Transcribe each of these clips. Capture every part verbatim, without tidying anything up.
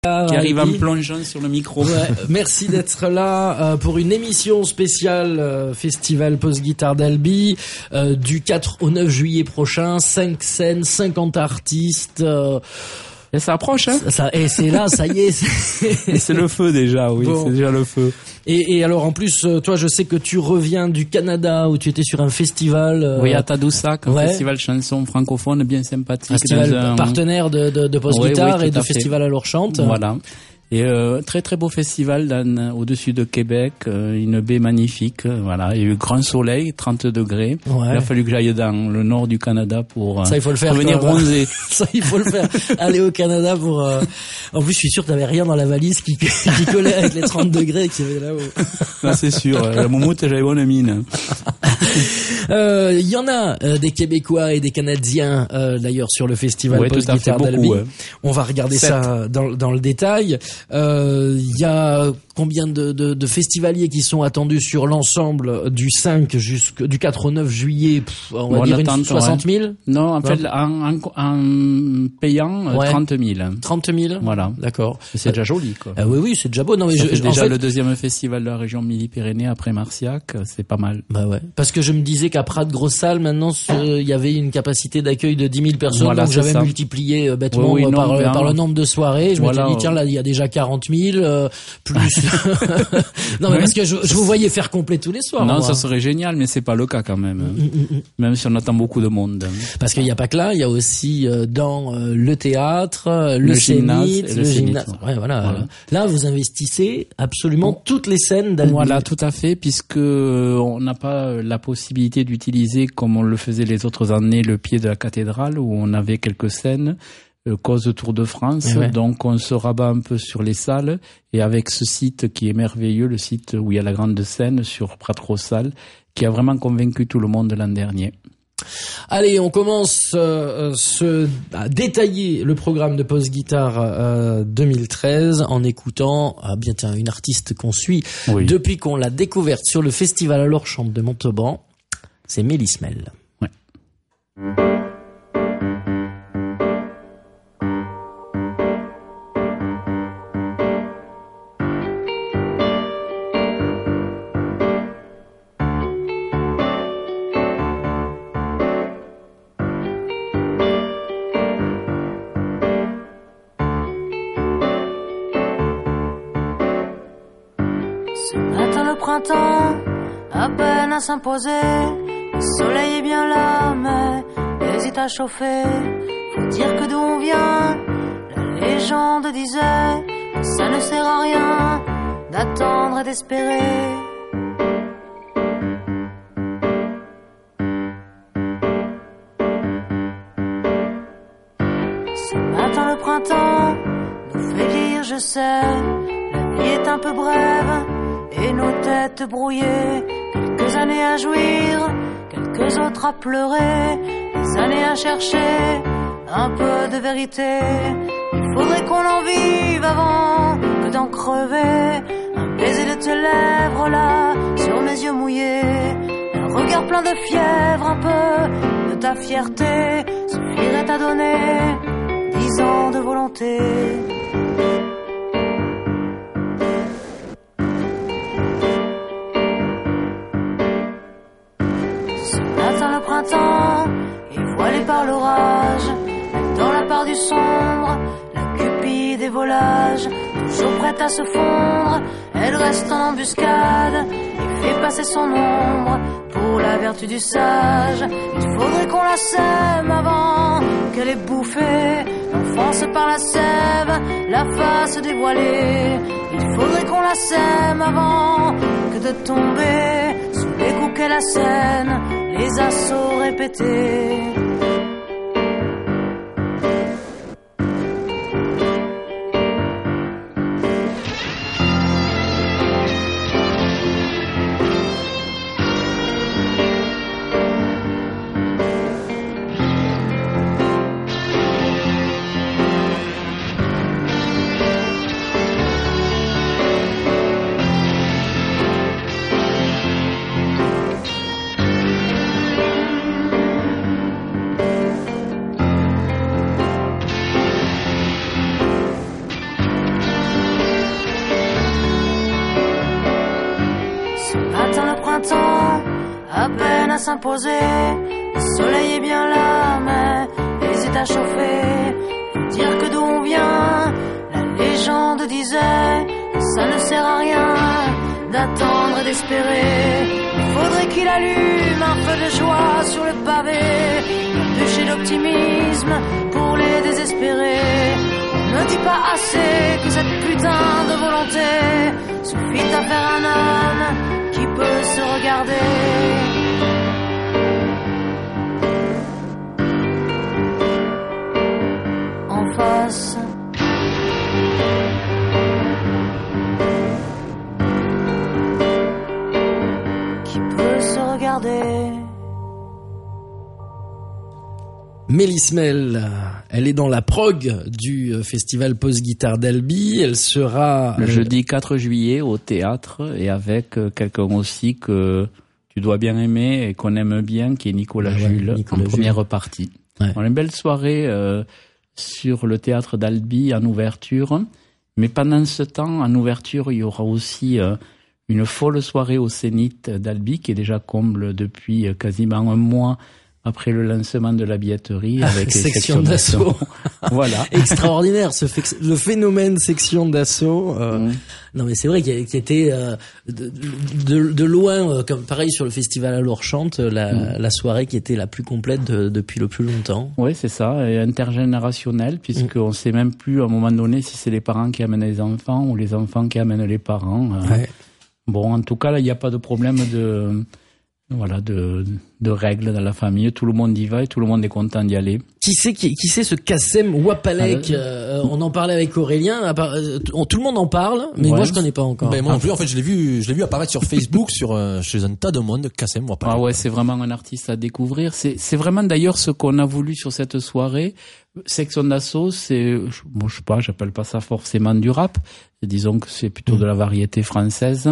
Qui arrive en plongeant sur le micro. Ouais, merci d'être là euh, pour une émission spéciale euh, Festival Post-Guitare d'Albi euh, du quatre au neuf juillet prochain. cinq scènes, cinquante artistes. Euh, et ça approche, hein. Ça, et c'est là, ça y est. C'est, c'est le feu déjà, oui, bon. C'est déjà le feu. Et, et alors en plus, toi, je sais que tu reviens du Canada où tu étais sur un festival. Euh... Oui, à Tadoussac, un ouais. festival chanson francophone bien sympathique. Festival un... partenaire de, de, de Post-Guitare oui, oui, et de fait. Festival Alors Chante. Voilà. Et euh, très très beau festival dans, au-dessus de Québec, euh, une baie magnifique, euh, voilà. Il y a eu grand soleil, trente degrés. Ouais. Il a fallu que j'aille dans le nord du Canada pour euh, ça, il faut le faire, venir bronzer. Ça, il faut le faire. Aller au Canada pour... Euh... En plus, je suis sûr que t'avais rien dans la valise qui, qui collait avec les trente degrés qu'il y avait là-haut. Non, c'est sûr. La moumoute, j'avais bonne mine. Il euh, y en a euh, des Québécois et des Canadiens euh, d'ailleurs sur le festival ouais, Post-Guitare d'Albi. Ouais. On va regarder Sept. ça dans, dans le détail. Il euh, y a combien de, de, de festivaliers qui sont attendus sur l'ensemble du cinq jusqu'au du quatre au neuf juillet, pff, on va bon, dire une soixante mille. Ouais. Non, en fait, en, en, en payant ouais. trente mille. trente mille. Voilà. D'accord. C'est euh, déjà joli, quoi. Ah oui, oui, c'est déjà beau. Non, mais ça je, fait je, déjà en fait, le deuxième festival de la région Midi-Pyrénées après Marciac, c'est pas mal. Bah ouais. Parce que je me disais qu'à Prat grosse salle, maintenant, il y avait une capacité d'accueil de dix mille personnes, voilà, donc j'avais ça. multiplié euh, bêtement oui, oui, par, non, euh, ben, par le nombre de soirées. Je voilà, m'étais dit, tiens, là, il y a déjà quarante mille, euh, plus... non, mais oui. Parce que je, je vous voyais faire complet tous les soirs. Non, moi. Ça serait génial, mais c'est pas le cas quand même. Mm, mm, mm. Même si on attend beaucoup de monde. Parce qu'il y a pas que là, il y a aussi euh, dans euh, le théâtre, euh, le, le Zénith, le gymnase. Ouais, voilà. voilà. Là, vous investissez absolument bon. toutes les scènes d'Albi. Voilà, tout à fait, puisque on n'a pas la possibilité d'utiliser, comme on le faisait les autres années, le pied de la cathédrale, où on avait quelques scènes. Euh, cause Tour de France, ouais. Donc on se rabat un peu sur les salles et avec ce site qui est merveilleux, le site où il y a la grande scène sur Prat-Rossal, qui a vraiment convaincu tout le monde l'an dernier. Allez, on commence euh, ce, à détailler le programme de Post-Guitare euh, deux mille treize en écoutant ah, bien tiens, une artiste qu'on suit oui. depuis qu'on l'a découverte sur le festival Alors Chante de Montauban, c'est Mélismel. Ouais. À peine à s'imposer, le soleil est bien là, mais hésite à chauffer. Faut dire que d'où on vient, la légende disait que ça ne sert à rien d'attendre et d'espérer. Ce matin le printemps nous fait vieillir, je sais, la vie est un peu brève. Et nos têtes brouillées, quelques années à jouir, quelques autres à pleurer, des années à chercher un peu de vérité. Il faudrait qu'on en vive avant que d'en crever. Un baiser de tes lèvres là, sur mes yeux mouillés, un regard plein de fièvre, un peu de ta fierté, suffirait à donner dix ans de volonté. Et voilée par l'orage, dans la part du sombre, la cupide et volage, toujours prête à se fondre, elle reste en embuscade et fait passer son ombre pour la vertu du sage. Il faudrait qu'on la sème avant qu'elle ait bouffé l'enfance par la sève, la face dévoilée. Il faudrait qu'on la sème avant que de tomber sous les coups qu'elle assène, les assauts répétés. peine à s'imposer. Le soleil est bien là, mais hésite à chauffer. Faut dire que d'où on vient, la légende disait que ça ne sert à rien d'attendre et d'espérer. Il faudrait qu'il allume un feu de joie sur le pavé, une bûche d'optimisme pour les désespérés. On ne dit pas assez que cette putain de volonté suffit à faire un homme qui peut se regarder. En face. Qui peut se regarder. Mélismel, elle est dans la prog du festival Post-Guitare d'Albi. Elle sera le jeudi quatre juillet au théâtre et avec quelqu'un aussi que tu dois bien aimer et qu'on aime bien, qui est Nicolas ouais, Jules, Nicolas en Jules. Première partie. Ouais. On a une belle soirée euh, sur le théâtre d'Albi en ouverture, mais pendant ce temps, en ouverture, il y aura aussi euh, une folle soirée au Zénith d'Albi qui est déjà comble depuis euh, quasiment un mois après le lancement de la billetterie avec les sections d'assaut. Voilà. Extraordinaire, ce fait, le phénomène section d'assaut. Euh, mmh. Non mais c'est vrai qu'il y était euh, de, de, de loin, euh, comme pareil sur le festival à l'Orchante, la, mmh. la soirée qui était la plus complète de, depuis le plus longtemps. Oui, c'est ça, et intergénérationnel, puisqu'on mmh. sait même plus à un moment donné si c'est les parents qui amènent les enfants ou les enfants qui amènent les parents. Euh, ouais. Bon, en tout cas, là, il n'y a pas de problème de... Voilà, de, de règles dans la famille. Tout le monde y va et tout le monde est content d'y aller. Qui c'est, qui, qui c'est ce Kassem Wapalek? ah, euh, On en parlait avec Aurélien. Euh, tout le monde en parle, mais ouais. moi je connais pas encore. Ben moi non plus. En fait, je l'ai vu, je l'ai vu apparaître sur Facebook, sur euh, chez un tas de monde. Kassem Wapalek. Ah ouais, c'est vraiment un artiste à découvrir. C'est, c'est vraiment d'ailleurs ce qu'on a voulu sur cette soirée. Section d'assaut, c'est, moi je sais pas, j'appelle pas ça forcément du rap. Disons que c'est plutôt de la variété française,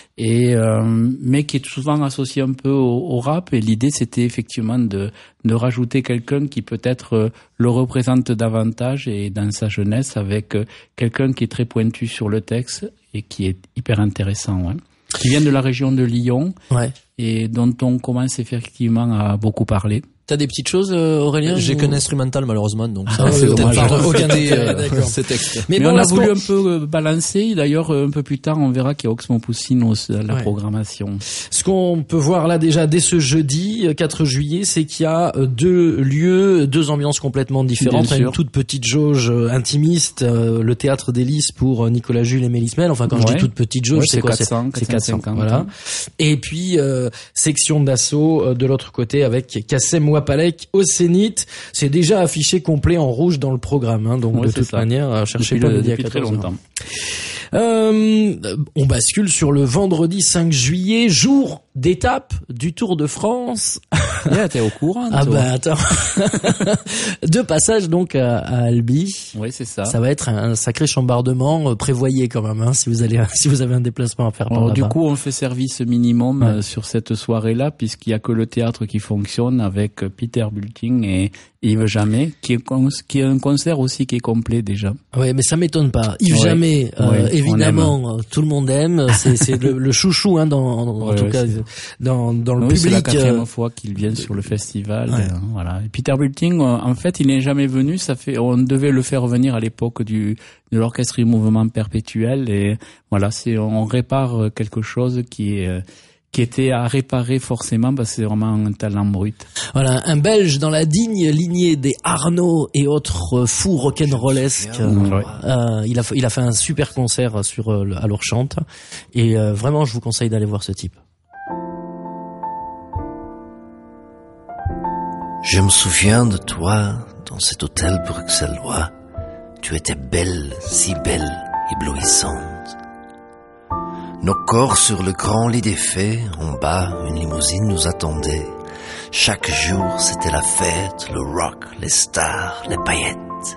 et euh, mais qui est souvent associé un peu au, au rap. Et l'idée, c'était effectivement de de rajouter quelqu'un qui peut-être euh, le représente davantage et dans sa jeunesse, avec euh, quelqu'un qui est très pointu sur le texte et qui est hyper intéressant, ouais. Qui vient de la région de Lyon, ouais. et dont on commence effectivement à beaucoup parler. T'as des petites choses, euh, Aurélien? J'ai ou... qu'un instrumental, malheureusement, donc ah, ça, c'est dommage. Aucun des euh, ces textes. Mais, Mais bon, on a voulu un peu balancer. D'ailleurs, un peu plus tard, on verra qu'il y a Oxmo Puccino dans la ouais. programmation. Ce qu'on peut voir là déjà dès ce jeudi quatre juillet, c'est qu'il y a deux lieux, deux ambiances complètement différentes. Une toute petite jauge intimiste, le théâtre des Lys pour Nicolas Jules et Mélismel. Enfin, quand ouais. je dis toute petite jauge, ouais, c'est, c'est quoi? quatre cents, c'est quatre cent cinquante. Voilà. Et puis euh, section d'assaut de l'autre côté avec Kassem Wapalek au Zénith. C'est déjà affiché complet en rouge dans le programme, hein, donc ouais, de toute ça. manière, cherchez pas le, depuis très longtemps. Euh, on bascule sur le vendredi cinq juillet, jour d'étape du Tour de France. Yeah, t'es au courant, ah toi. Bah attends. Deux passages donc à, à Albi. Oui, c'est ça. Ça va être un sacré chambardement. Euh, prévoyez quand même, hein, si vous allez, si vous avez un déplacement à faire. Alors, par du coup, on fait service minimum ouais. euh, sur cette soirée-là, puisqu'il y a que le théâtre qui fonctionne avec Peter Bulting et Yves Jamais, qui est, con- qui est un concert aussi qui est complet déjà. Oui, mais ça m'étonne pas. Yves ouais. Jamais, euh, ouais, évidemment, tout le monde aime. C'est, c'est le, le chouchou, hein, dans, en, ouais, tout ouais, cas, c'est... dans, dans le oui, public. C'est la quatrième euh... fois qu'ils viennent sur le festival. Ouais. Euh, voilà. Et Peter Bulting, euh, en fait, il n'est jamais venu. Ça fait, on devait le faire venir à l'époque du de l'orchestre du mouvement perpétuel. Et voilà, c'est, on répare quelque chose qui est euh, qui était à réparer forcément parce que c'est vraiment un talent brut. Voilà, un Belge dans la digne lignée des Arnaud et autres fous rock'n'rollesques. Mmh, ouais. euh, il a il a fait un super concert sur à l'Orchante et euh, vraiment je vous conseille d'aller voir ce type. Je me souviens de toi dans cet hôtel bruxellois. Tu étais belle, si belle, éblouissante. Nos corps sur le grand lit des fées, en bas, une limousine nous attendait. Chaque jour, c'était la fête, le rock, les stars, les paillettes.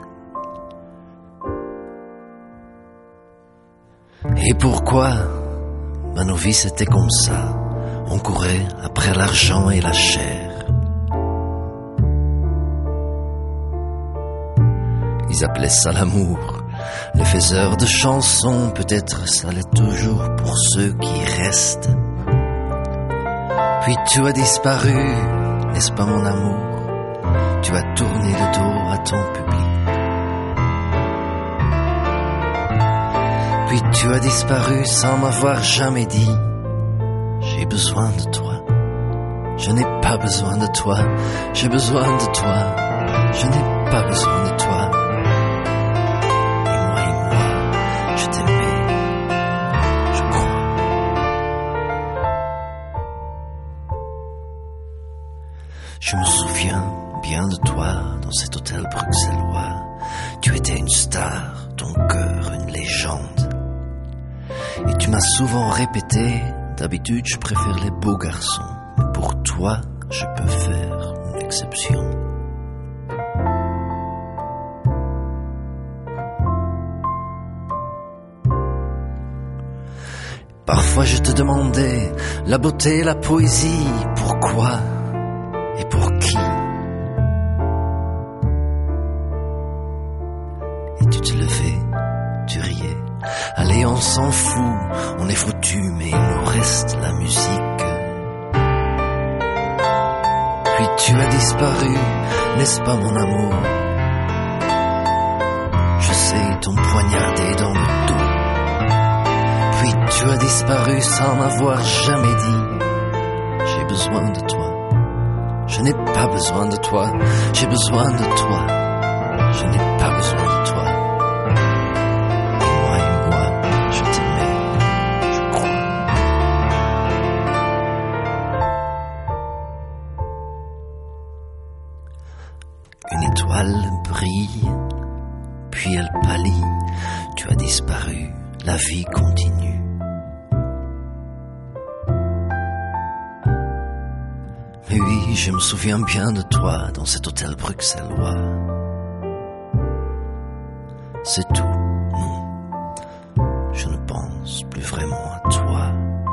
Et pourquoi? Ben, nos vies, c'était comme ça. On courait après l'argent et la chair. Ils appelaient ça l'amour. Les faiseurs de chansons, peut-être ça l'est toujours pour ceux qui restent. Puis tu as disparu, n'est-ce pas mon amour? Tu as tourné le dos à ton public. Puis tu as disparu sans m'avoir jamais dit: j'ai besoin de toi. Je n'ai pas besoin de toi. J'ai besoin de toi. Je n'ai pas besoin de toi. Et moi, et moi, je t'aimais, je crois. Je me souviens bien de toi dans cet hôtel bruxellois. Tu étais une star, ton cœur une légende. Et tu m'as souvent répété: d'habitude je préfère les beaux garçons, mais pour toi je peux faire une exception. Parfois je te demandais la beauté, la poésie, pourquoi et pour qui? Et tu te levais, tu riais. Allez, on s'en fout, on est foutu, mais il nous reste la musique. Puis tu as disparu, n'est-ce pas mon amour? Je sais ton poignardé dans le dos. Puis tu as disparu sans m'avoir jamais dit: j'ai besoin de toi. Je n'ai pas besoin de toi. J'ai besoin de toi. Je n'ai pas besoin de toi. Et moi, et moi, je t'aimais, je crois. Une étoile brille, puis elle pâlit. Tu as disparu, la vie continue. Mais oui, je me souviens bien de toi dans cet hôtel bruxellois. C'est tout, non. Je ne pense plus vraiment à toi.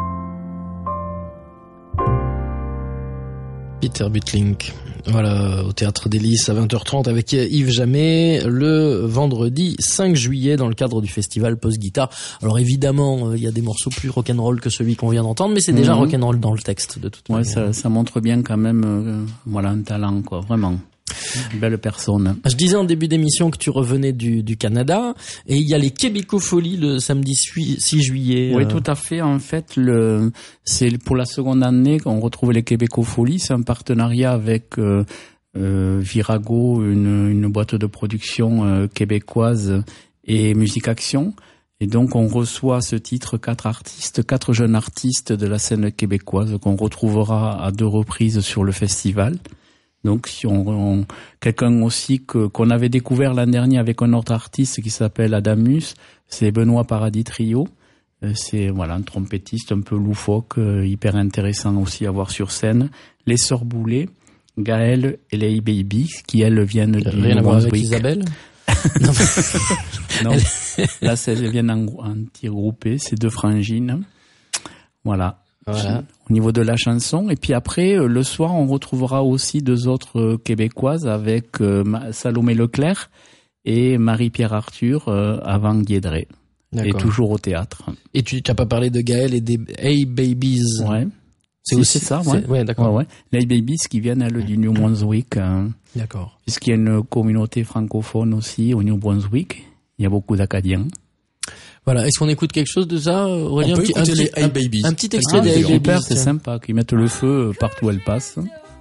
Peter Butlink. Voilà, au Théâtre des Lys à vingt heures trente avec Yves Jammet le vendredi cinq juillet dans le cadre du festival Post Guitare. Alors évidemment, il y a des morceaux plus rock'n'roll que celui qu'on vient d'entendre, mais c'est déjà mmh. rock'n'roll dans le texte de toute ouais, manière. Ça, ça montre bien quand même, euh, voilà, un talent, quoi, vraiment. Une belle personne. Je disais en début d'émission que tu revenais du, du Canada, et il y a les Québécofolies le samedi six juillet. Oui, euh... tout à fait. En fait, le, c'est pour la seconde année qu'on retrouve les Québécofolies. C'est un partenariat avec euh, euh, Virago, une, une boîte de production euh, québécoise, et Musique Action. Et donc, on reçoit à ce titre quatre artistes, quatre jeunes artistes de la scène québécoise qu'on retrouvera à deux reprises sur le festival. Donc, si on, on quelqu'un aussi que qu'on avait découvert l'an dernier avec un autre artiste qui s'appelle Adamus, c'est Benoît Paradis Trio. C'est voilà un trompettiste un peu loufoque, hyper intéressant aussi à voir sur scène. Les Sœurs Boulay, Gaëlle et les Baby, qui elles viennent du Rien à voir avec Isabelle. non, non. Là, elles viennent en, en tir groupé, c'est deux frangines. Voilà. Voilà. Au niveau de la chanson. Et puis après, le soir, on retrouvera aussi deux autres québécoises avec euh, Salomé Leclerc et Marie-Pierre Arthur euh, avant Guédré. Et toujours au théâtre. Et tu n'as pas parlé de Gaël et des Hey Babies? Ouais. C'est si, aussi ça, ouais. C'est, ouais, d'accord. Ouais, ouais. Les Hey Babies qui viennent elles, du New Brunswick. Hein, d'accord. Puisqu'il y a une communauté francophone aussi au New Brunswick. Il y a beaucoup d'Acadiens. Voilà, est-ce qu'on écoute quelque chose de ça, Aurélien? On peut un petit, écouter un les petit, Hey Babies. Un, un petit extrait ah, des Hey Babies. C'est sympa, qu'ils mettent le feu partout où elles passent.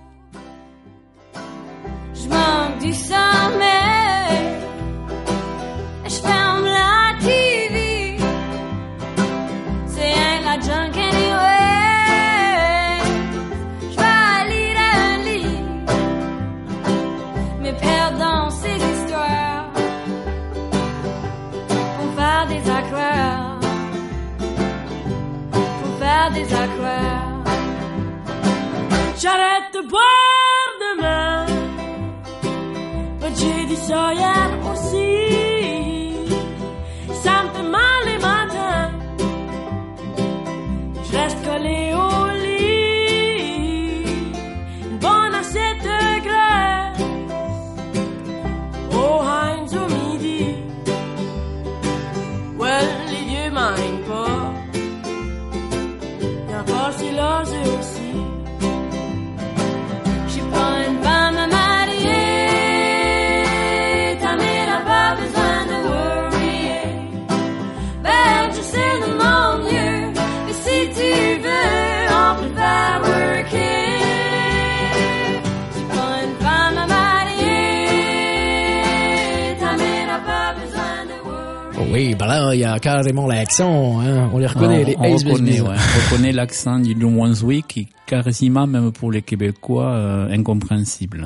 Je manque du sommeil, je ferme la T V, c'est un la junk anyway, je vais lire un livre, me perdre dans ces histoires, pour faire des aquarelles, pour faire des aquarelles, j'arrête de boire demain. J'ai dit ça hier aussi, ça me fait mal les matins, je reste collé au lit, une bonne assiette de graisse, au Heinz au midi, well les vieux m'aiment pas, y'a pas si là j'ai aussi. Oui, bah là, il y a carrément l'accent, hein. On les reconnaît, on, les on Ace reconnaît, Babies. ouais. On reconnaît l'accent du New Brunswick qui est quasiment, même pour les Québécois, euh, incompréhensible.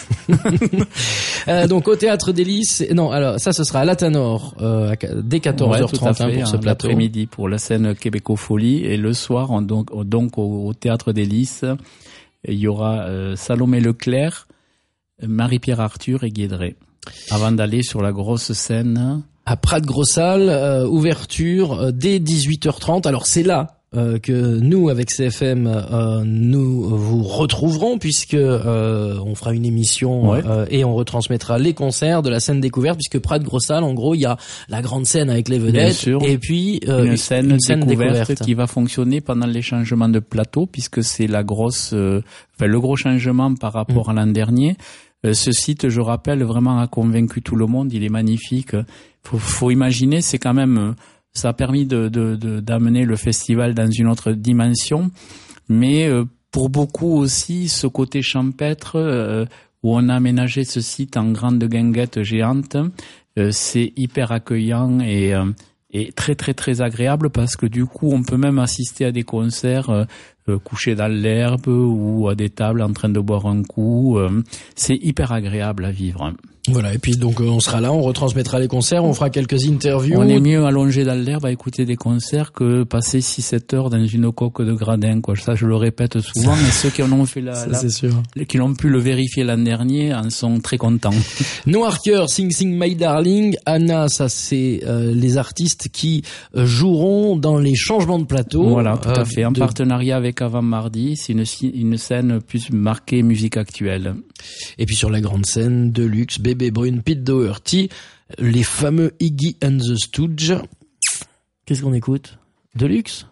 euh, donc au Théâtre des Lys, non, alors ça ce sera à la Tanor, euh, dès quatorze heures trente ouais, hein, pour ce hein, plateau. L'après-midi pour la scène Québécofolie, et le soir, on, donc, donc au, au Théâtre des Lys, il y aura euh, Salomé Leclerc, Marie-Pierre Arthur et Guédré, avant d'aller sur la grosse scène à Prat-Grossal, euh, ouverture euh, dès dix-huit heures trente. Alors c'est là euh, que nous, avec C F M, euh, nous vous retrouverons, puisque euh, on fera une émission ouais. euh, et on retransmettra les concerts de la scène découverte, puisque Prat-Grossal, en gros, il y a la grande scène avec les vedettes, et puis euh, une scène, une scène découverte, découverte qui va fonctionner pendant les changements de plateau, puisque c'est la grosse, euh, enfin le gros changement par rapport mmh. à l'an dernier. Euh, ce site, je rappelle, vraiment a convaincu tout le monde. Il est magnifique. Faut, faut imaginer, c'est quand même, ça a permis de, de, de d'amener le festival dans une autre dimension, mais euh, pour beaucoup aussi, ce côté champêtre euh, où on a aménagé ce site en grande guinguette géante, euh, c'est hyper accueillant et euh, et très très très agréable, parce que du coup, on peut même assister à des concerts euh, euh, couchés dans l'herbe ou à des tables en train de boire un coup. Euh, c'est hyper agréable à vivre. Voilà, et puis donc on sera là, on retransmettra les concerts, on fera quelques interviews. On est mieux allongé dans l'herbe à écouter des concerts que passer six sept heures dans une coque de gradin, quoi. Ça, je le répète souvent, mais ceux qui en ont fait la, ça, la c'est sûr. qui l'ont pu le vérifier l'an dernier en sont très contents. Noir Cœur, Sing Sing My Darling, Anna, ça c'est euh, les artistes qui euh, joueront dans les changements de plateau. Voilà, tout euh, à fait, en de... partenariat avec Avant Mardi, c'est une, une scène plus marquée musique actuelle. Et puis sur la grande scène, Deluxe, Bébé Brune, Pete Doherty, les fameux Iggy and the Stooges. Qu'est-ce qu'on écoute? Deluxe?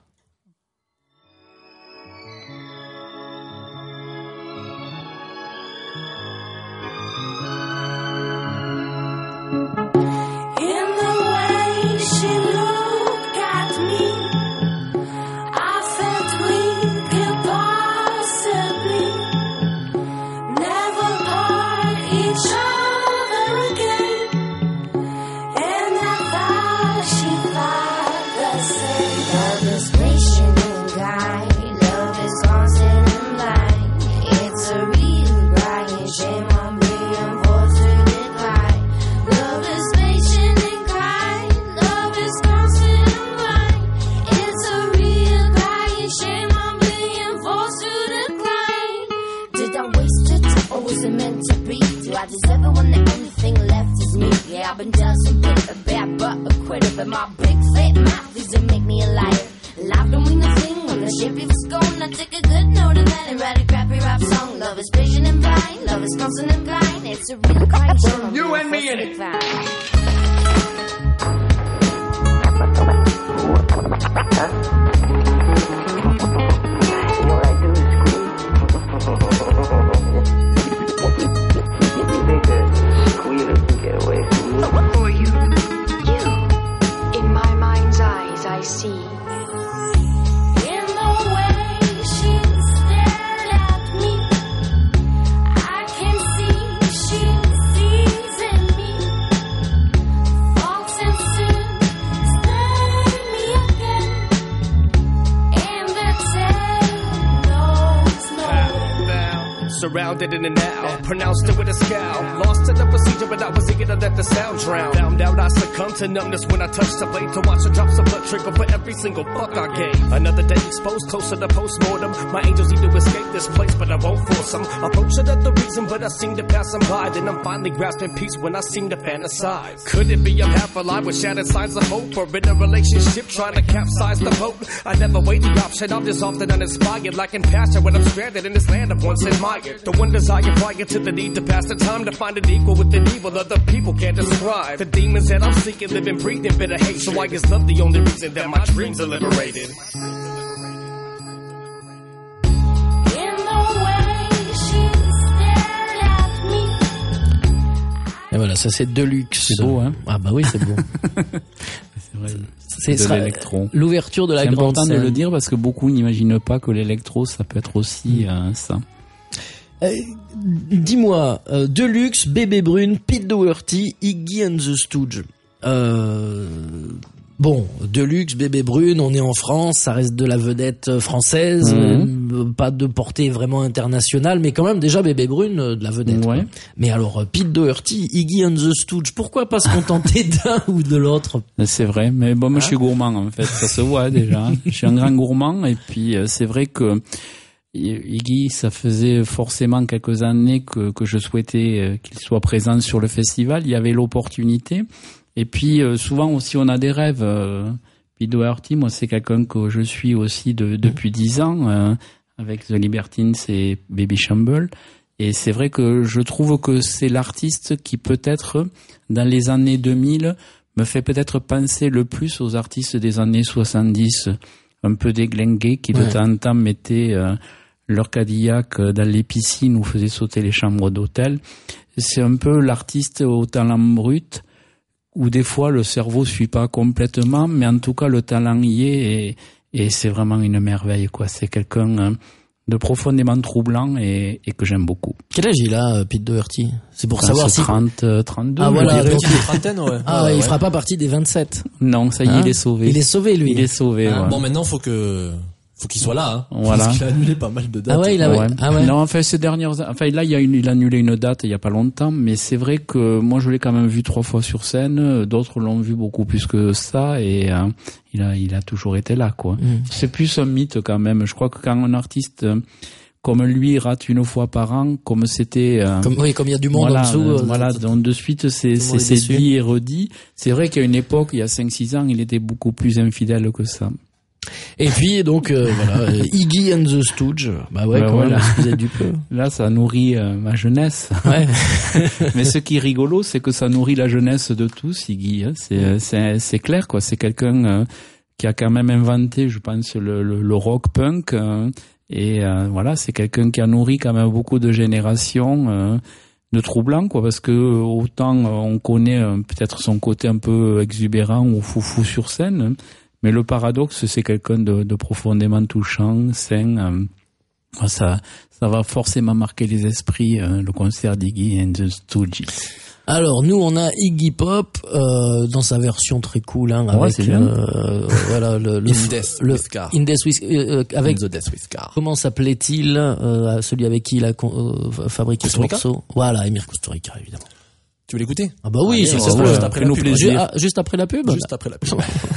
Surrounded in the now, pronounced it with a scowl. Lost to the procedure, but I was eager to let the sound drown. Found out I succumbed to numbness when I touched the blade to watch the drops of blood trickle for every single fuck I gave. Another day exposed, closer to post-mortem. My angels need to escape this place, but I won't force them. Approach it at the reason, but I seem to pass them by. Then I'm finally grasping peace when I seem to fantasize. Could it be I'm half alive with shattered signs of hope? Or in a relationship trying to capsize the boat? I never weigh the option, I'm just often uninspired. Lacking passion when I'm stranded in this land of once admired. The one desire prior to the need to pass the time to find an equal with an evil other people can't describe. The demons that I'm seeking live and breathe in bitter hate. So I guess love the only reason that my dreams are liberated. Et voilà, ça c'est Deluxe. C'est beau, hein? Ah bah oui, c'est beau. C'est vrai. C'est de l'électro. L'ouverture de la grande scène. C'est important de le dire parce que beaucoup n'imaginent pas que l'électro, ça peut être aussi euh, ça. Euh, dis-moi, euh, Deluxe, Bébé Brune, Pete Doherty, Iggy and the Stooges. Euh, bon, Deluxe, Bébé Brune, on est en France, ça reste de la vedette française, mmh. euh, pas de portée vraiment internationale, mais quand même déjà Bébé Brune, euh, de la vedette. Ouais. Mais alors, Pete Doherty, Iggy and the Stooges, pourquoi pas se contenter d'un ou de l'autre? C'est vrai, mais bon, moi hein? je suis gourmand en fait, ça se voit déjà. Je suis un grand gourmand et puis euh, c'est vrai que Iggy, ça faisait forcément quelques années que, que je souhaitais euh, qu'il soit présent sur le festival. Il y avait l'opportunité. Et puis, euh, souvent aussi, on a des rêves. Euh, Pete Doherty, moi, c'est quelqu'un que je suis aussi de, depuis dix ans, euh, avec The Libertines et Baby Shamble. Et c'est vrai que je trouve que c'est l'artiste qui, peut-être, dans les années deux mille, me fait peut-être penser le plus aux artistes des années soixante-dix, un peu déglingués, qui de ouais. temps en temps mettaient... Euh, leur Cadillac dans les piscines ou faisait sauter les chambres d'hôtel. C'est un peu l'artiste au talent brut où des fois le cerveau suit pas complètement, mais en tout cas le talent y est et, et c'est vraiment une merveille, quoi. C'est quelqu'un de profondément troublant et, et que j'aime beaucoup. Quel âge il a, Pete Doherty? C'est pour savoir si... trente, trente-deux. Ah voilà, donc il... trentaine, ouais. Ah, ouais, il ouais. fera pas partie des vingt-sept. Non, ça y est, hein? il est sauvé. Il est sauvé, lui. Il est sauvé, ah, ouais. Bon, maintenant, faut que... faut qu'il soit là, hein. Voilà. Parce qu'il a annulé pas mal de dates. Ah ouais, il a, ouais. Ah ouais. Non, enfin, ces dernières, enfin, là, il y a une, il a annulé une date il y a pas longtemps, mais c'est vrai que moi, je l'ai quand même vu trois fois sur scène. D'autres l'ont vu beaucoup plus que ça et, euh, il a, il a toujours été là, quoi. Mm. C'est plus un mythe quand même. Je crois que quand un artiste, comme lui, rate une fois par an, comme c'était, euh, comme, oui, comme il y a du monde voilà, en dessous. Euh, voilà, donc de suite, c'est, c'est, c'est dit et redit. C'est vrai qu'à une époque, il y a cinq six ans, il était beaucoup plus infidèle que ça. Et puis donc euh, voilà, Iggy and the Stooges, bah ouais, bah quand voilà. même, vous êtes du peu. Là, ça nourrit euh, ma jeunesse. Ouais. Mais ce qui est rigolo, c'est que ça nourrit la jeunesse de tous, Iggy. Hein. C'est, c'est, c'est clair, quoi. C'est quelqu'un euh, qui a quand même inventé, je pense, le, le, le rock punk. Euh, et euh, voilà, c'est quelqu'un qui a nourri quand même beaucoup de générations. Euh, de troublants, quoi, parce que autant euh, on connaît euh, peut-être son côté un peu exubérant ou foufou sur scène. Mais le paradoxe, c'est quelqu'un de, de profondément touchant, sain. Euh, ça, ça va forcément marquer les esprits, euh, le concert d'Iggy and the Stooges. Alors nous, on a Iggy Pop euh, dans sa version très cool, hein, ouais, avec euh, voilà le le, In Death le with Car. In Death with, euh, avec In the Death with Car. Comment s'appelait-il euh, celui avec qui il a euh, fabriqué ce morceau? Voilà, Emir Kusturica, évidemment. Tu veux l'écouter? Ah bah oui, ah, c'est ça, ouais, juste après la pub. Juste, ah, juste après la pub. Juste après la pub.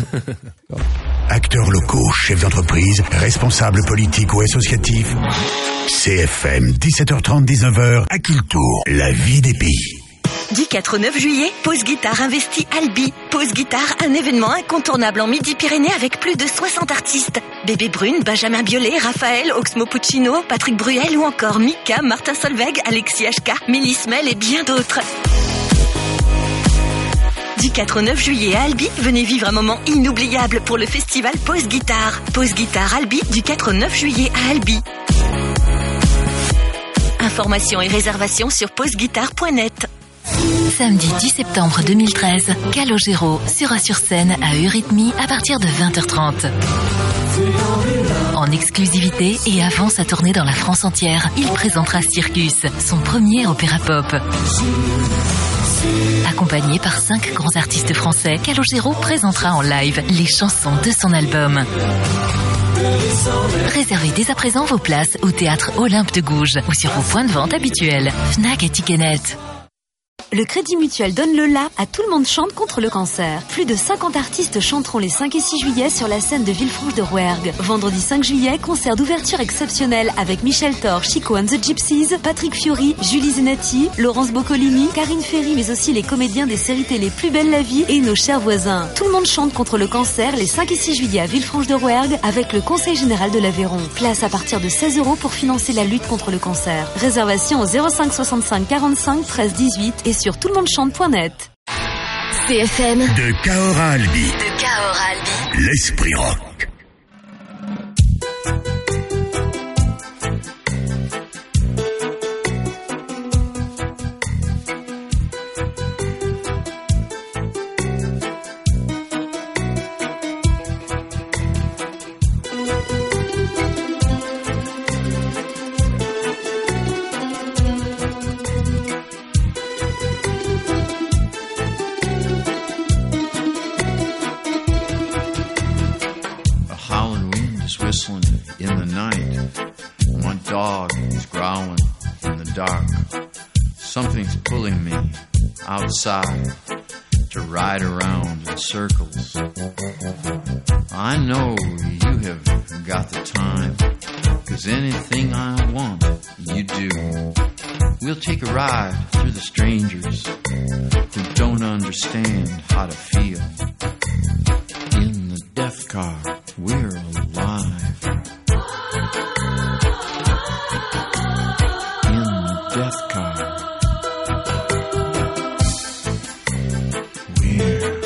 Acteurs locaux, chefs d'entreprise, responsables politiques ou associatifs. C F M, dix-sept heures trente, dix-neuf heures, à Cultour, la vie des pays. Du quatre au neuf juillet, Pause Guitare investit Albi. Pause Guitare, un événement incontournable en Midi-Pyrénées avec plus de soixante artistes. Bébé Brune, Benjamin Biolay, Raphaël, Oxmo Puccino, Patrick Bruel ou encore Mika, Martin Solveig, Alexis H K, Mélis Mel et bien d'autres. Du quatre au neuf juillet à Albi, venez vivre un moment inoubliable pour le festival Pause Guitare. Pause Guitare Albi, du quatre au neuf juillet à Albi. Informations et réservations sur pauseguitare point net. Samedi dix septembre deux mille treize, Calogero sera sur scène à Eurythmie à partir de vingt heures trente. En exclusivité et avant sa tournée dans la France entière, il présentera Circus, son premier opéra pop. Accompagné par cinq grands artistes français, Calogero présentera en live les chansons de son album. Réservez dès à présent vos places au théâtre Olympe de Gouges ou sur vos points de vente habituels. Fnac et Ticketnet. Le Crédit Mutuel donne le la à Tout le monde chante contre le cancer. Plus de cinquante artistes chanteront les cinq et six juillet sur la scène de Villefranche de Rouergue. Vendredi cinq juillet, concert d'ouverture exceptionnel avec Michel Thor, Chico and the Gypsies, Patrick Fiori, Julie Zenati, Laurence Boccolini, Karine Ferry, mais aussi les comédiens des séries télé Plus belle la vie et Nos chers voisins. Tout le monde chante contre le cancer les cinq et six juillet à Villefranche de Rouergue avec le Conseil général de l'Aveyron. Place à partir de seize euros pour financer la lutte contre le cancer. Réservation au zéro cinq soixante-cinq quarante-cinq treize dix-huit et sur tout le monde chante point net. C F M. De Cahors à Albi. De Cahors à Albi. L'esprit rock. whistling in the night. My dog is growling in the dark. Something's pulling me outside to ride around in circles. I know you have got the time, 'cause anything I want, you do. We'll take a ride through the strangers who don't understand how to feel. In the death car, we're alive. In the death car, we're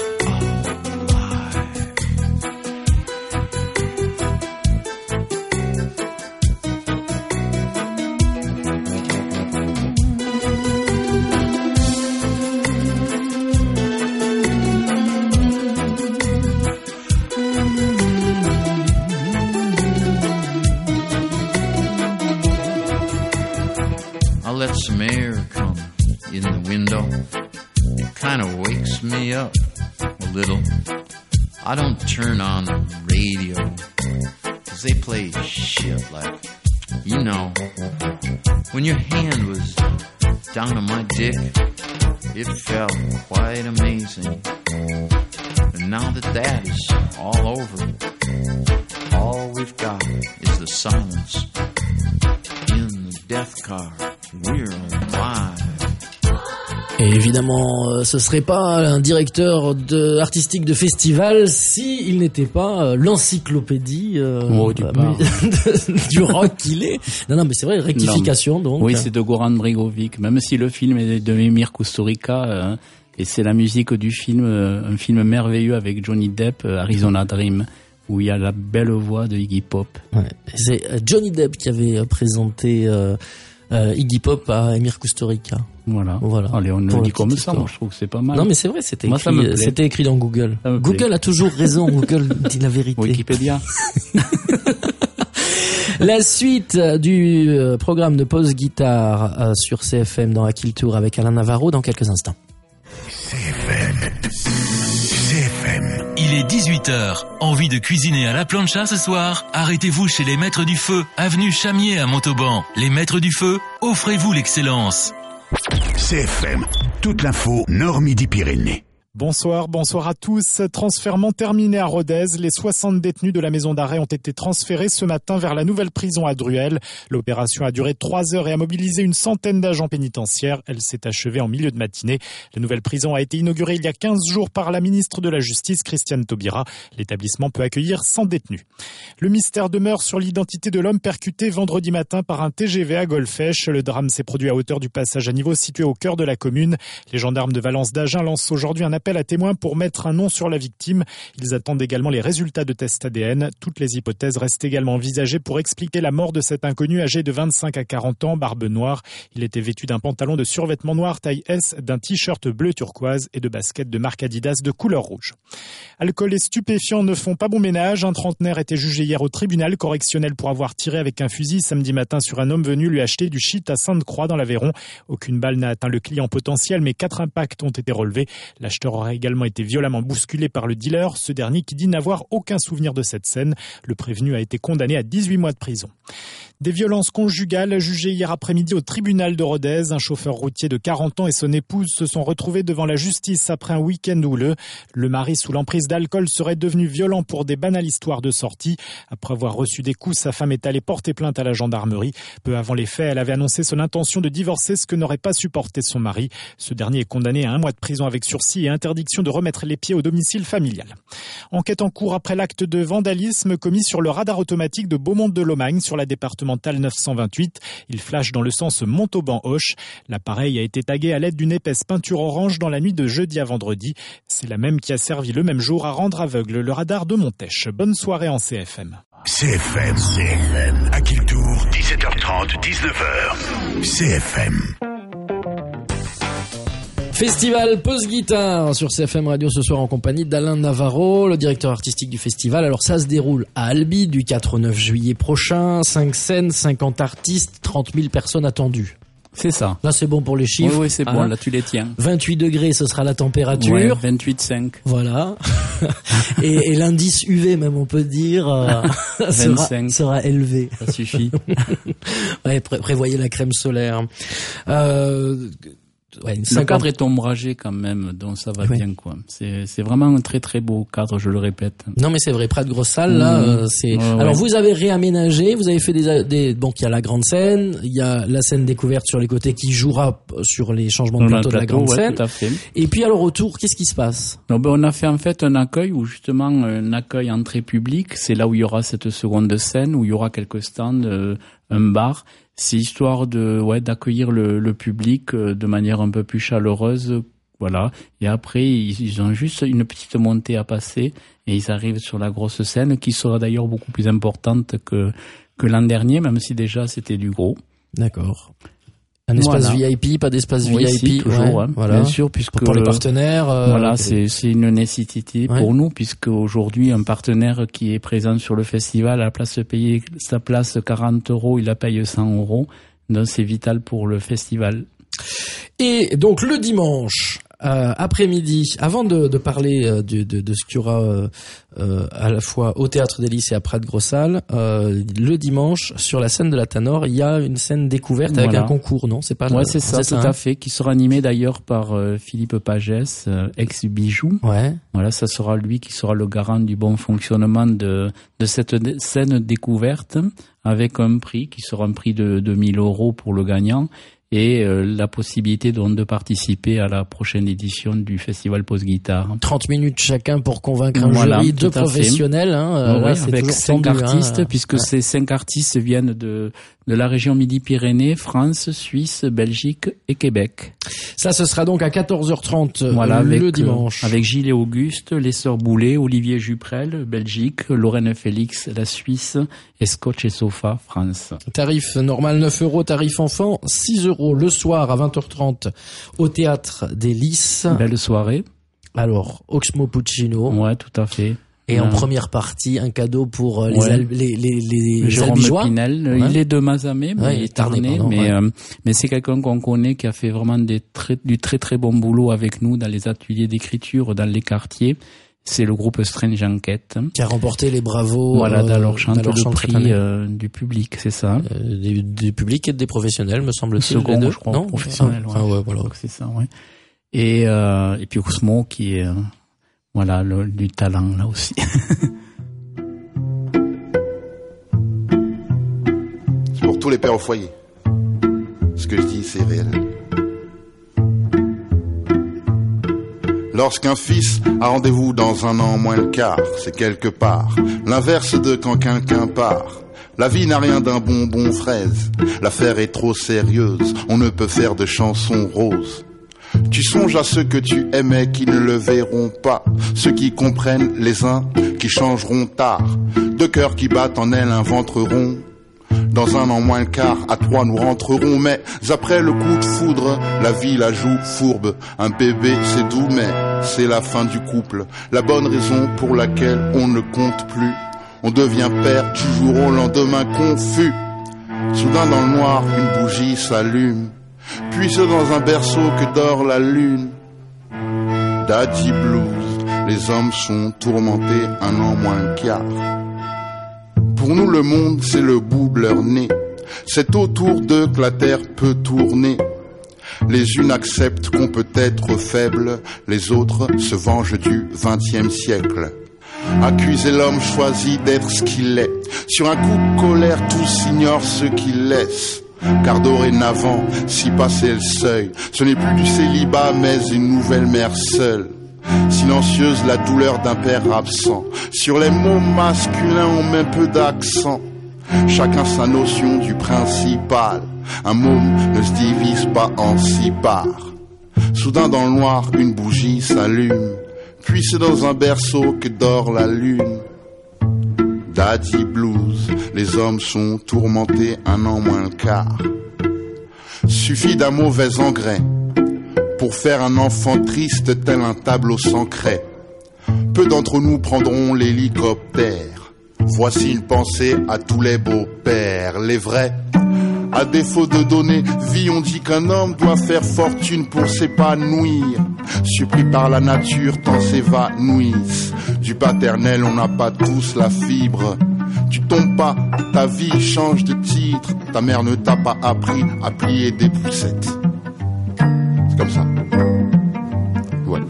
let some air come in the window. It kind of wakes me up a little. I don't turn on the radio, 'cause they play shit like, you know, when your hand was down on my dick, it felt quite amazing. And now that that is all over, all we've got is the silence in the death car. We're alive. Et évidemment, ce serait pas un directeur de, artistique de festival si il n'était pas l'encyclopédie euh, oh, du, du rock qu'il est. Non, non, mais c'est vrai, rectification non, donc. Oui, c'est de Goran Bregovic, même si le film est de Emir Kusturica, euh, et c'est la musique du film, euh, un film merveilleux avec Johnny Depp, euh, Arizona Dream, où il y a la belle voix de Iggy Pop. Ouais, c'est Johnny Depp qui avait présenté euh, euh, Iggy Pop à Emir Kusturica. Voilà. voilà. Allez, on le dit comme ça, moi je trouve que c'est pas mal. Non mais c'est vrai, c'était, moi, écrit, c'était écrit dans Google. Google a toujours raison, Google dit la vérité. Wikipédia. La suite du programme de pause guitare sur C F M dans la Kill Tour avec Alain Navarro dans quelques instants. C F M. C F M. Il est dix-huit heures. Envie de cuisiner à la plancha ce soir? Arrêtez-vous chez les Maîtres du Feu, avenue Chamier à Montauban. Les Maîtres du Feu, offrez-vous l'excellence. C F M, toute l'info Nord-Midi-Pyrénées. Bonsoir, bonsoir à tous. Transfèrement terminé à Rodez. Les soixante détenus de la maison d'arrêt ont été transférés ce matin vers la nouvelle prison à Druel. L'opération a duré trois heures et a mobilisé une centaine d'agents pénitentiaires. Elle s'est achevée en milieu de matinée. La nouvelle prison a été inaugurée il y a quinze jours par la ministre de la Justice, Christiane Taubira. L'établissement peut accueillir cent détenus. Le mystère demeure sur l'identité de l'homme percuté vendredi matin par un T G V à Golfech. Le drame s'est produit à hauteur du passage à niveau situé au cœur de la commune. Les gendarmes de Valence d'Agen lancent aujourd'hui un appel à témoins pour mettre un nom sur la victime. Ils attendent également les résultats de tests A D N. Toutes les hypothèses restent également envisagées pour expliquer la mort de cet inconnu âgé de vingt-cinq à quarante ans, barbe noire. Il était vêtu d'un pantalon de survêtement noir taille S, d'un t-shirt bleu turquoise et de baskets de marque Adidas de couleur rouge. Alcool et stupéfiants ne font pas bon ménage. Un trentenaire était jugé hier au tribunal correctionnel pour avoir tiré avec un fusil samedi matin sur un homme venu lui acheter du shit à Sainte-Croix dans l'Aveyron. Aucune balle n'a atteint le client potentiel, mais quatre impacts ont été relevés. L'acheteur aurait également été violemment bousculé par le dealer, ce dernier qui dit n'avoir aucun souvenir de cette scène. Le prévenu a été condamné à dix-huit mois de prison. Des violences conjugales jugées hier après-midi au tribunal de Rodez. Un chauffeur routier de quarante ans et son épouse se sont retrouvés devant la justice après un week-end houleux. Le mari, sous l'emprise d'alcool, serait devenu violent pour des banales histoires de sortie. Après avoir reçu des coups, sa femme est allée porter plainte à la gendarmerie. Peu avant les faits, elle avait annoncé son intention de divorcer, ce que n'aurait pas supporté son mari. Ce dernier est condamné à un mois de prison avec sursis et interdiction de remettre les pieds au domicile familial. Enquête en cours après l'acte de vandalisme commis sur le radar automatique de Beaumont-de-Lomagne sur la départementale neuf cent vingt-huit. Il flash dans le sens Montauban-Auch. L'appareil a été tagué à l'aide d'une épaisse peinture orange dans la nuit de jeudi à vendredi. C'est la même qui a servi le même jour à rendre aveugle le radar de Montèche. Bonne soirée en C F M. C F M, C F M, à Kiltour, dix-sept heures trente, dix-neuf heures. C F M. Festival Pause Guitare sur C F M Radio ce soir en compagnie d'Alain Navarro, le directeur artistique du festival. Alors ça se déroule à Albi du quatre au neuf juillet prochain. cinq scènes, cinquante artistes, trente mille personnes attendues. C'est ça. Là, c'est bon pour les chiffres. Oui, oui, c'est bon. Hein. Là, tu les tiens. vingt-huit degrés, ce sera la température. Ouais, vingt-huit virgule cinq. Voilà. et, et l'indice U V, même, on peut dire, euh, sera, sera élevé. Ça suffit. Ouais, pré- prévoyez la crème solaire. Euh, Ouais, le cadre est ombragé quand même, donc ça va ouais. bien quoi. C'est c'est vraiment un très très beau cadre, je le répète. Non mais c'est vrai, Prat de Grosse Salle là, mmh. euh, c'est. Ouais, Alors ouais. vous avez réaménagé, vous avez fait des des donc il y a la grande scène, il y a la scène découverte sur les côtés qui jouera sur les changements de plateau, plateau de la grande ouais, scène. Tout à fait. Et puis alors autour, qu'est-ce qui se passe? Non, ben on a fait en fait un accueil où justement un accueil entrée publique, c'est là où il y aura cette seconde scène où il y aura quelques stands, euh, un bar. C'est histoire de ouais d'accueillir le, le public de manière un peu plus chaleureuse, voilà. Et après ils, ils ont juste une petite montée à passer et ils arrivent sur la grosse scène qui sera d'ailleurs beaucoup plus importante que que l'an dernier, même si déjà c'était du gros. D'accord. Un espace voilà. V I P, pas d'espace oui, V I P, si, toujours, ouais, hein, voilà. bien sûr, puisque pour, pour les partenaires. Euh, voilà, c'est c'est une nécessité ouais. pour nous, puisque aujourd'hui un partenaire qui est présent sur le festival, à la place de payer sa place quarante euros, il la paye cent euros, donc c'est vital pour le festival. Et donc le dimanche. Euh, après-midi, avant de, de parler euh, de, de, de ce qu'il y aura euh, euh, à la fois au Théâtre des Lys et à Prat de Grosse Salle, euh, le dimanche, sur la scène de la Tanor, il y a une scène découverte avec voilà. un concours, non? C'est pas ouais, c'est ça, c'est tout ça, à hein fait, qui sera animé d'ailleurs par euh, Philippe Pagès, euh, ex-Bijou. Ouais. Voilà, ça sera lui qui sera le garant du bon fonctionnement de, de cette dé- scène découverte, avec un prix qui sera un prix de, de mille euros pour le gagnant. Et euh, la possibilité donc de participer à la prochaine édition du Festival Pause Guitare. trente minutes chacun pour convaincre un voilà, jury de professionnels. Hein, euh, ouais, là, avec cinq tendu, artistes, hein, puisque ouais. ces cinq artistes viennent de de la région Midi-Pyrénées, France, Suisse, Belgique et Québec. Ça, ce sera donc à quatorze heures trente voilà, le avec, dimanche. Euh, avec Gilles et Auguste, les sœurs Boulet, Olivier Juprel, Belgique, Lorraine Félix, la Suisse, et Scotch et Sofa, France. Tarif normal neuf euros, tarif enfant six euros le soir à vingt heures trente au Théâtre des Lys. Belle soirée. Alors, Oxmo Puccino. Ouais, tout à fait. Et ouais. en première partie, un cadeau pour les ouais. al- les les les, les Jérôme Albigeois. Pinel, ouais. Il est de Mazamet, mais ouais, il est Tarnais, pardon, mais ouais. euh, mais c'est quelqu'un qu'on connaît qui a fait vraiment des très, du très très bon boulot avec nous dans les ateliers d'écriture dans les quartiers. C'est le groupe Strange Enquête qui a remporté les bravos. Voilà, dans leur euh, chante le prix euh, du public, c'est ça. Euh, des, du public et des professionnels, me semble-t-il. Second, les deux. je crois, non professionnel. Ah, ouais. ah ouais, voilà. C'est ça, ouais. Et euh, et puis Osmo qui est euh, voilà le, du talent là aussi. C'est pour tous les pères au foyer. Ce que je dis, c'est réel. Lorsqu'un fils a rendez-vous dans un an moins le quart, c'est quelque part l'inverse de quand quelqu'un part. La vie n'a rien d'un bonbon fraise, l'affaire est trop sérieuse, on ne peut faire de chansons roses. Tu songes à ceux que tu aimais qui ne le verront pas, ceux qui comprennent les uns qui changeront tard, deux cœurs qui battent en elles un ventre rond. Dans un an moins le quart, à trois nous rentrerons, mais après le coup de foudre, la vie la joue fourbe. Un bébé c'est doux, mais c'est la fin du couple. La bonne raison pour laquelle on ne compte plus. On devient père du jour au lendemain confus. Soudain dans le noir, une bougie s'allume. Puis c'est dans un berceau que dort la lune. Daddy Blues, les hommes sont tourmentés un an moins le quart. Pour nous le monde c'est le bout de leur nez. C'est autour d'eux que la terre peut tourner. Les unes acceptent qu'on peut être faible, les autres se vengent du vingtième siècle. Accuser l'homme choisit d'être ce qu'il est. Sur un coup de colère tous ignorent ce qu'il laisse. Car dorénavant, si passer le seuil, ce n'est plus du célibat mais une nouvelle mère seule. Silencieuse la douleur d'un père absent. Sur les mots masculins on met peu d'accent. Chacun sa notion du principal. Un môme ne se divise pas en six parts. Soudain dans le noir une bougie s'allume. Puis c'est dans un berceau que dort la lune. Daddy Blues, les hommes sont tourmentés un an moins le quart. Suffit d'un mauvais engrais pour faire un enfant triste tel un tableau sans craie. Peu d'entre nous prendront l'hélicoptère. Voici une pensée à tous les beaux-pères, les vrais. À défaut de donner vie, on dit qu'un homme doit faire fortune pour s'épanouir. Supplie par la nature, tant s'évanouissent. Du paternel, on n'a pas tous la fibre. Tu tombes pas, ta vie change de titre. Ta mère ne t'a pas appris à plier des poussettes. C'est comme ça. Ouais.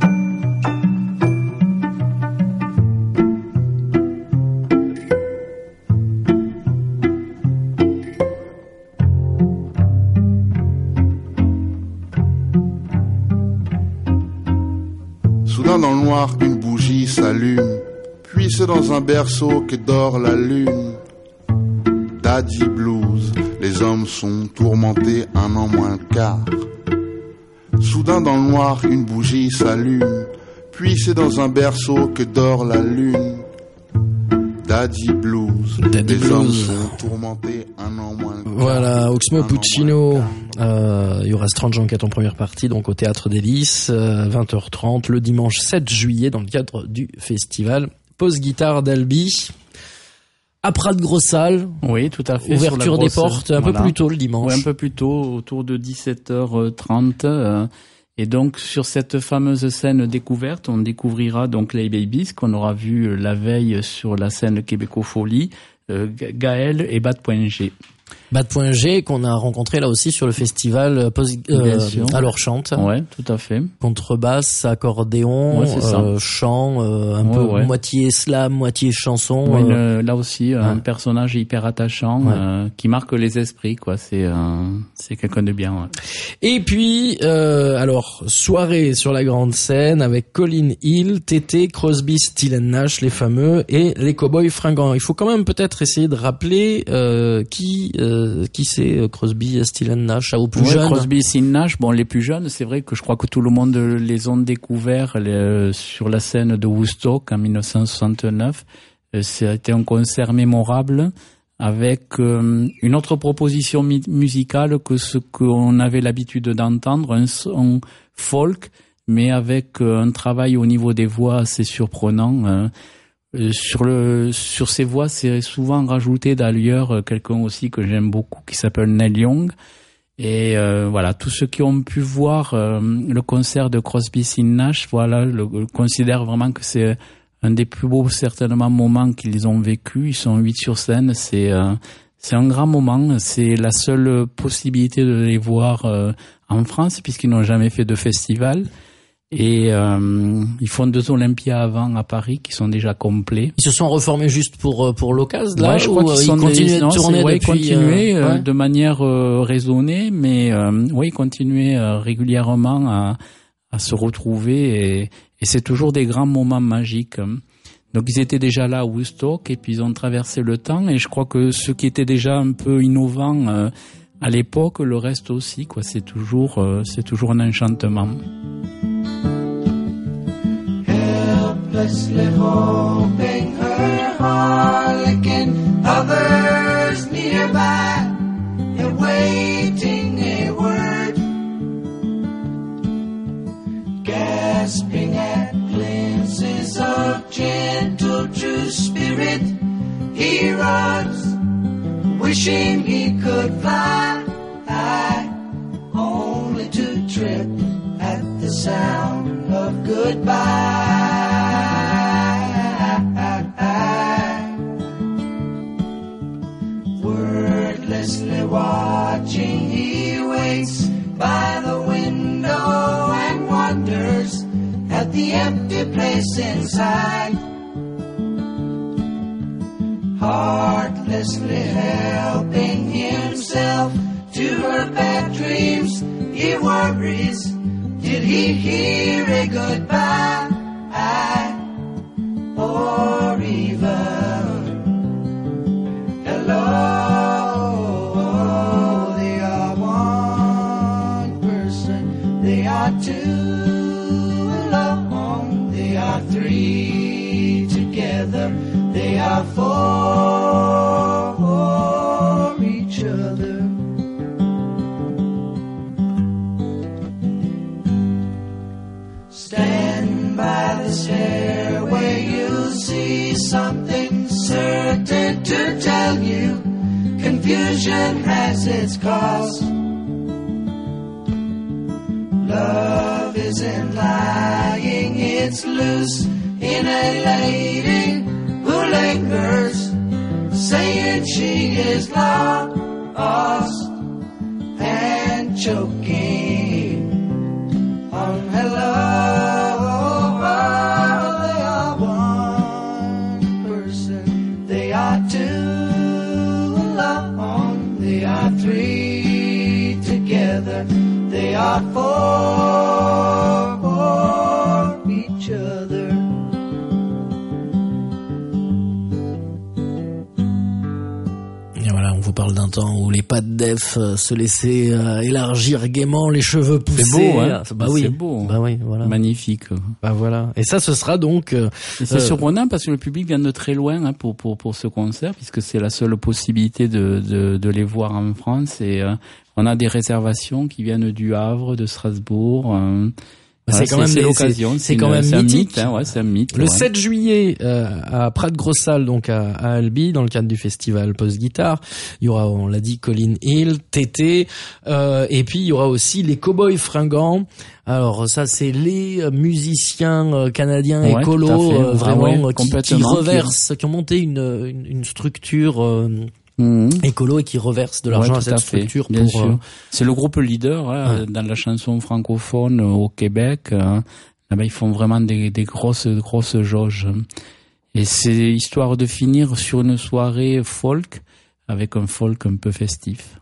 Soudain dans le noir, une bougie s'allume. Puis c'est dans un berceau que dort la lune. Daddy Blues, les hommes sont tourmentés un an moins quart. Soudain dans le noir, une bougie s'allume. Puis c'est dans un berceau que dort la lune. Daddy Blues, Daddy les Blues. hommes sont tourmentés un an moins quart. Voilà, Oxmo Puccino. Euh, il y aura Strange Enquête en première partie, donc au Théâtre des Lys, euh, vingt heures trente, le dimanche sept juillet, dans le cadre du festival Pause Guitare d'Albi. À Prat de Grosse-Salle. Oui, tout à fait. Ouverture des portes un voilà. peu plus tôt le dimanche. Oui, un peu plus tôt, autour de dix-sept heures trente. Euh, et donc, sur cette fameuse scène découverte, on découvrira donc les Babies, qu'on aura vu la veille sur la scène Québécofolie, euh, Gaël et Bad.G. Bad.G qu'on a rencontré là aussi sur le festival Pause, euh, alors chante. Ouais, tout à fait. Contrebasse, accordéon, ouais, euh, chant, euh, un ouais, peu ouais. moitié slam, moitié chanson. Ouais, euh... une, là aussi, ouais. Un personnage hyper attachant, ouais. euh, qui marque les esprits, quoi. C'est, euh, c'est quelqu'un de bien. Ouais. Et puis, euh, alors soirée sur la grande scène avec Colin Hill, Tété, Crosby, Stills and Nash, les fameux, et les Cowboys Fringants. Il faut quand même peut-être essayer de rappeler euh, qui. Euh, qui c'est Crosby, Stills and Nash, aux plus ouais, jeunes. Crosby, Stills, Nash, bon les plus jeunes, c'est vrai que je crois que tout le monde les ont découverts les, sur la scène de Woodstock en dix-neuf cent soixante-neuf. Ça a été un concert mémorable avec euh, une autre proposition mi- musicale que ce qu'on avait l'habitude d'entendre, un son folk, mais avec euh, un travail au niveau des voix assez surprenant. Euh, Euh, sur le sur ces voix, c'est souvent rajouté d'ailleurs euh, quelqu'un aussi que j'aime beaucoup qui s'appelle Neil Young. Et euh, voilà, tous ceux qui ont pu voir euh, le concert de Crosby, Stills, Nash, voilà, le, le considèrent vraiment que c'est un des plus beaux certainement moments qu'ils ont vécu. Ils sont huit sur scène, c'est euh, c'est un grand moment. C'est la seule possibilité de les voir euh, en France puisqu'ils n'ont jamais fait de festival. Et euh, ils font deux Olympias avant à Paris qui sont déjà complets. Ils se sont reformés juste pour pour l'occasion là, ouais, je crois ou qu'ils ils sont continuaient des, de tourner non, ouais, depuis continuer euh, euh, ouais. de manière euh, raisonnée, mais euh, oui, continuer euh, régulièrement à à se retrouver et, et c'est toujours des grands moments magiques. Donc ils étaient déjà là à Woodstock et puis ils ont traversé le temps et je crois que ce qui était déjà un peu innovant euh, à l'époque, le reste aussi, quoi. C'est toujours euh, c'est toujours un enchantement. Helplessly hoping her harlequin hovers nearby, awaiting a word, gasping at glimpses of gentle true spirit. He runs, wishing he could fly high, only to trip at the sound of goodbye. Wordlessly watching, he waits by the window and wonders at the empty place inside. Heartlessly helping himself to her bad dreams, he worries, did he hear a goodbye? Or even hello? They are one person, they are two alone, they are three together, they are for each other. Stand by the stairway, you'll see something certain to tell you. Confusion Affection has its cost. Love isn't lying, it's loose in a lady who lingers, saying she is lost and choking on hello. They are one person, they are two alone, they are three together, they are four for each other. Et voilà, on vous parle d'un temps où les pattes d'Ef se laissaient euh, élargir gaiement, les cheveux pousser. C'est beau, hein. Bah oui, c'est beau. Bah oui, voilà. Magnifique. Bah voilà. Et ça, ce sera donc. Euh, Et c'est euh, surprenant parce que le public vient de très loin hein, pour pour pour ce concert, puisque c'est la seule possibilité de de de les voir en France. Et euh, on a des réservations qui viennent du Havre, de Strasbourg. Euh, Bah, voilà, c'est quand même c'est des- l'occasion. c'est- c'est une- quand même c'est un mythique. mythe, hein, ouais, c'est un mythe. Le ouais. sept juillet euh, à Prat-Grossal, donc à, à Albi, dans le cadre du festival Post-Guitare, il y aura, on l'a dit, Colin Hill, Tété, euh, et puis il y aura aussi les Cowboys Fringants. Alors ça, c'est les musiciens euh, canadiens Ouais, écolos, tout à fait. euh, Ah vraiment, ouais, euh, qui, qui complètement, reversent, qui ont monté une, une, une structure euh, Mmh. écolo et qui reversent de l'argent Ouais, à tout cette fait, structure bien pour. sûr. euh, C'est le groupe leader hein, Ouais. dans la chanson francophone euh, au Québec. Hein. Là-bas, ils font vraiment des, des grosses, grosses jauges. Et c'est histoire de finir sur une soirée folk avec un folk un peu festif.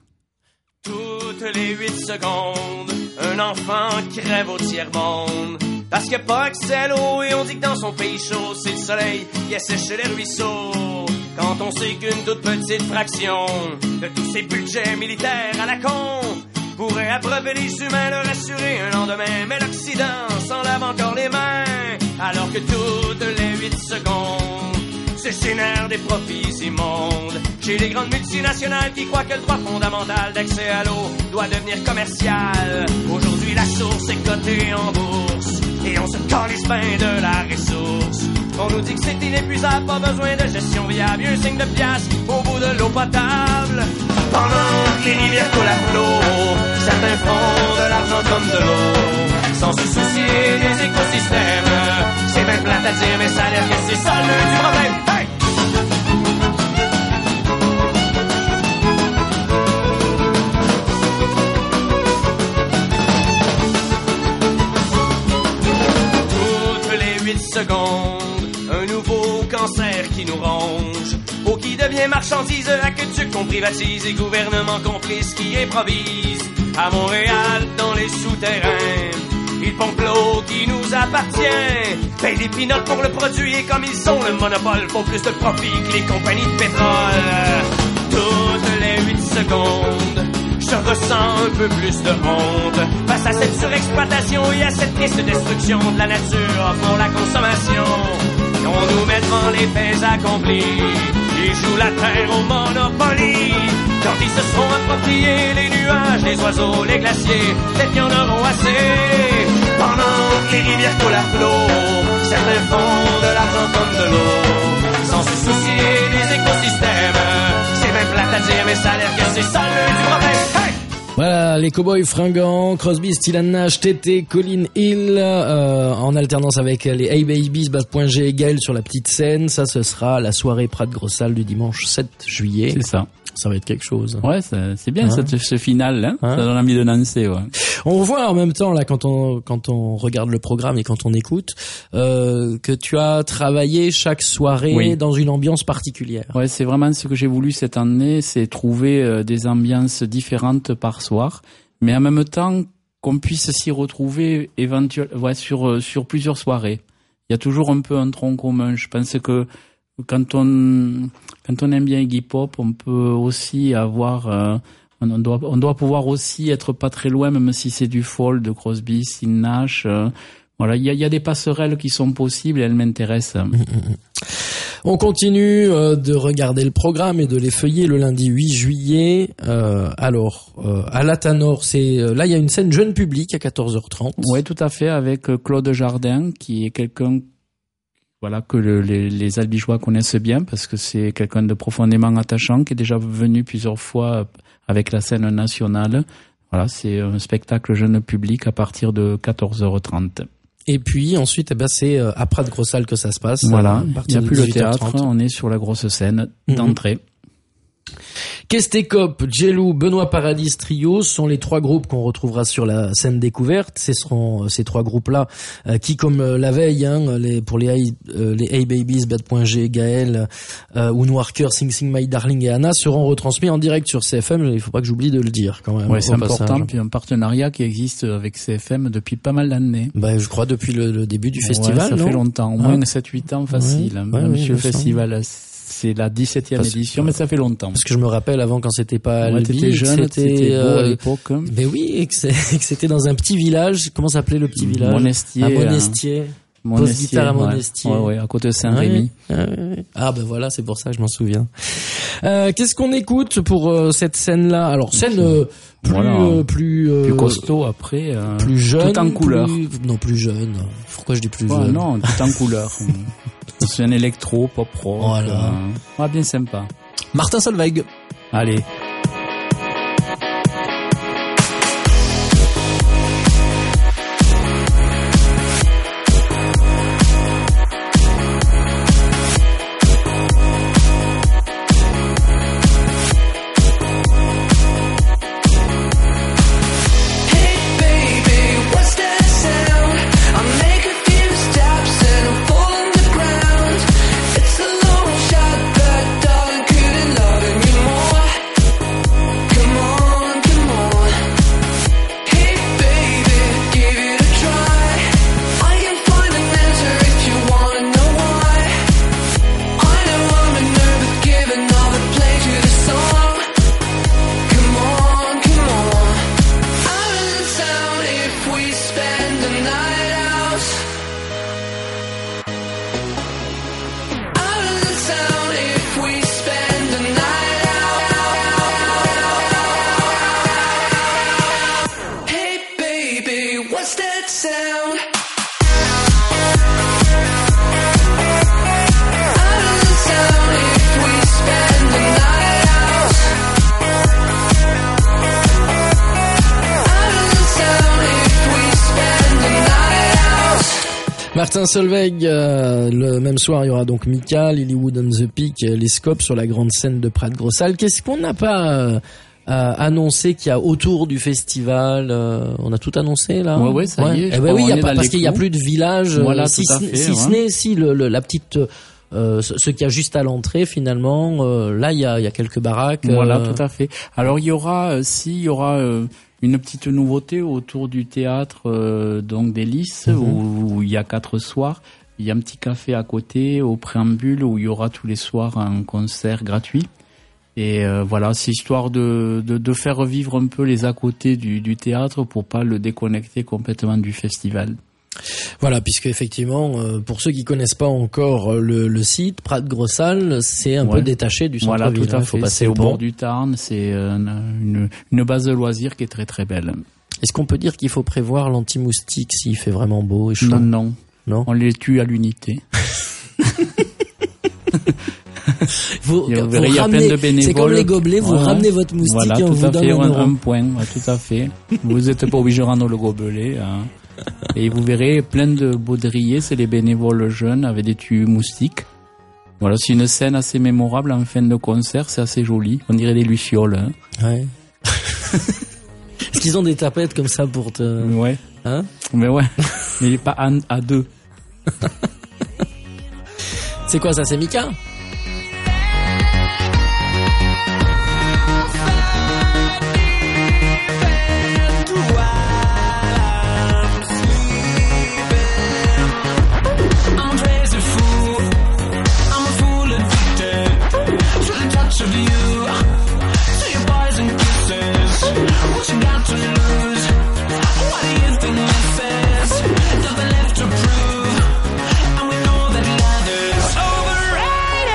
Toutes les huit secondes, un enfant crève au tiers-monde. Parce qu'il n'y a pas accès à l'eau et on dit que dans son pays chaud, c'est le soleil qui assèche les ruisseaux. Quand on sait qu'une toute petite fraction de tous ces budgets militaires à la con pourrait abreuver les humains, leur assurer un lendemain. Mais l'Occident s'en lave encore les mains, alors que toutes les huit secondes se génèrent des profits immondes chez les grandes multinationales qui croient que le droit fondamental d'accès à l'eau doit devenir commercial. Aujourd'hui, la source est cotée en bourse et on se calisse bien de la ressource. On nous dit que c'est inépuisable, pas besoin de gestion viable, un signe de piastre au bout de l'eau potable. Pendant que les rivières coulent à flot, certains font de l'argent comme de l'eau, sans se soucier des écosystèmes. C'est bien plate à dire, mais ça a l'air que c'est ça le du problème. Hey! Toutes les huit secondes, un nouveau cancer qui nous ronge, eau qui devient marchandise, aqueduc qu'on privatise et gouvernement complice qui improvise. À Montréal, dans les souterrains, ils pompent l'eau qui nous appartient, payent des pinottes pour le produit et comme ils sont le monopole, font plus de profit que les compagnies de pétrole. Toutes les huit secondes, je ressens un peu plus de honte face à cette surexploitation et à cette triste destruction de la nature pour la consommation. On nous met devant les faits accomplis, ils jouent la terre au Monopoly. Quand ils se seront appropriés les nuages, les oiseaux, les glaciers, peut-être qu'ils en auront assez. Pendant que les rivières coulent à flot, certains font de l'argent comme de l'eau, sans se soucier des écosystèmes. C'est même plate à dire, mais ça a l'air que c'est ça le du problème. Hey! Voilà, les Cowboys Fringants, Crosby, Stills and Nash, Tété, Colin Hill, euh, en alternance avec les Hey Babies, Basse.G et Gaël sur la petite scène. Ça, ce sera la soirée Prat-Grossal du dimanche sept juillet. C'est ça. Ça va être quelque chose. Ouais, c'est, c'est bien Hein cette, ce final, hein. Hein Ça donne envie de danser, ouais. On voit en même temps là quand on quand on regarde le programme et quand on écoute euh, que tu as travaillé chaque soirée Oui. dans une ambiance particulière. Ouais, c'est vraiment ce que j'ai voulu cette année, c'est trouver euh, des ambiances différentes par soir, mais en même temps qu'on puisse s'y retrouver éventuellement, ouais, sur euh, sur plusieurs soirées. Il y a toujours un peu un tronc commun. Je pense que quand on quand on aime bien Iggy Pop, on peut aussi avoir euh, on doit on doit pouvoir aussi être pas très loin, même si c'est du folk de Crosby, Stills, Nash. Euh, voilà, il y a il y a des passerelles qui sont possibles et elles m'intéressent. On continue euh, de regarder le programme et de les feuiller le lundi huit juillet. Euh, alors, euh, à la Tanor, c'est euh, là il y a une scène jeune public à quatorze heures trente. Oui, tout à fait, avec Claude Jardin, qui est quelqu'un voilà, que le, les, les Albigeois connaissent bien parce que c'est quelqu'un de profondément attachant qui est déjà venu plusieurs fois avec la scène nationale. Voilà, c'est un spectacle jeune public à partir de quatorze heures trente. Et puis ensuite, eh ben, c'est à Prat-Grossal que ça se passe. Voilà, il n'y a plus le théâtre, on est sur la grosse scène d'entrée. Mmh. Kestekop, Jelou, Benoît Paradis Trio sont les trois groupes qu'on retrouvera sur la scène découverte. Ce seront ces trois groupes-là euh, qui, comme euh, la veille, hein, les, pour les Hey, euh, les Hey Babies, Bad.G, Gaël euh, ou Noircœur, Sing Sing My Darling et Anna seront retransmis en direct sur C F M. Il faut pas que j'oublie de le dire quand même. Ouais, c'est important. Puis un partenariat qui existe avec C F M depuis pas mal d'années. Bah, je crois depuis le, le début du ouais, festival. Ça non fait longtemps, au moins ah. sept huit ans facile. Ouais, ouais, même oui, si le festival. C'est la dix-septième édition, mais ça fait longtemps. Parce que je me rappelle avant quand c'était pas Albi, ouais, t'étais jeune, c'était beau euh, à l'époque. Mais oui, et que, que c'était dans un petit village. Comment s'appelait le petit village? Monestier. À Monestier. Monestier. Post-guitare à Monestier. Ouais, ouais, à côté de Saint-Rémy. Ouais, ouais, ouais. Ah ben voilà, c'est pour ça que je m'en souviens. Euh, qu'est-ce qu'on écoute pour euh, cette scène-là? Alors scène euh, plus voilà. euh, plus euh, plus costaud après, euh, plus jeune, tout en couleur. Plus... Non, plus jeune. Pourquoi je dis plus ouais, jeune? Non, tout en couleur. C'est un électro, pop rock. Voilà. Euh, ouais, bien sympa. Martin Solveig. Allez. Martin Solveig, euh, le même soir, il y aura donc Mika, Lilywood on the Peak, les Scopes sur la grande scène de Prat-Grossal. Qu'est-ce qu'on n'a pas euh, euh, annoncé qu'il y a autour du festival euh, On a tout annoncé là. Ouais, ouais, ça ouais. y est. Eh ben oui, y a pas, parce qu'il y a plus de village. Voilà, si tout à fait, si ouais. ce n'est si le, le, la petite euh, ce, ce qu'il y a juste à l'entrée finalement. Euh, là, il y a, il y a quelques baraques. Voilà, euh... tout à fait. Alors il y aura, euh, si il y aura. Euh, une petite nouveauté autour du théâtre euh, donc des Lys mm-hmm. où, où il y a quatre soirs. Il y a un petit café à côté au préambule où il y aura tous les soirs un concert gratuit. Et euh, voilà, c'est histoire de, de de faire revivre un peu les à côté du, du théâtre pour pas le déconnecter complètement du festival. Voilà, puisque effectivement, euh, pour ceux qui connaissent pas encore le, le site, Prat-Grossal, c'est un ouais. peu détaché du centre-ville. Voilà, tout à hein, fait. faut passer c'est au pont. bord du Tarn, c'est euh, une, une base de loisirs qui est très très belle. Est-ce qu'on peut dire qu'il faut prévoir l'anti-moustique s'il fait vraiment beau et chaud? Non, non, non. On les tue à l'unité. vous, vous vous verrez, il y a plein de bénévoles. C'est comme les gobelets, vous voilà. ramenez votre moustique voilà, et on vous donne fait, un, un, un point. Ouais, tout à fait. Vous n'êtes pas obligé de rendre le gobelet. Hein. Et vous verrez plein de baudriers, c'est les bénévoles jeunes avec des tuyaux moustiques. Voilà, c'est une scène assez mémorable en fin de concert, c'est assez joli. On dirait des lucioles. Hein. Ouais. Est-ce qu'ils ont des tapettes comme ça pour te... Ouais. Hein? Mais ouais. Mais pas à, à deux. C'est quoi ça, c'est Mika? Override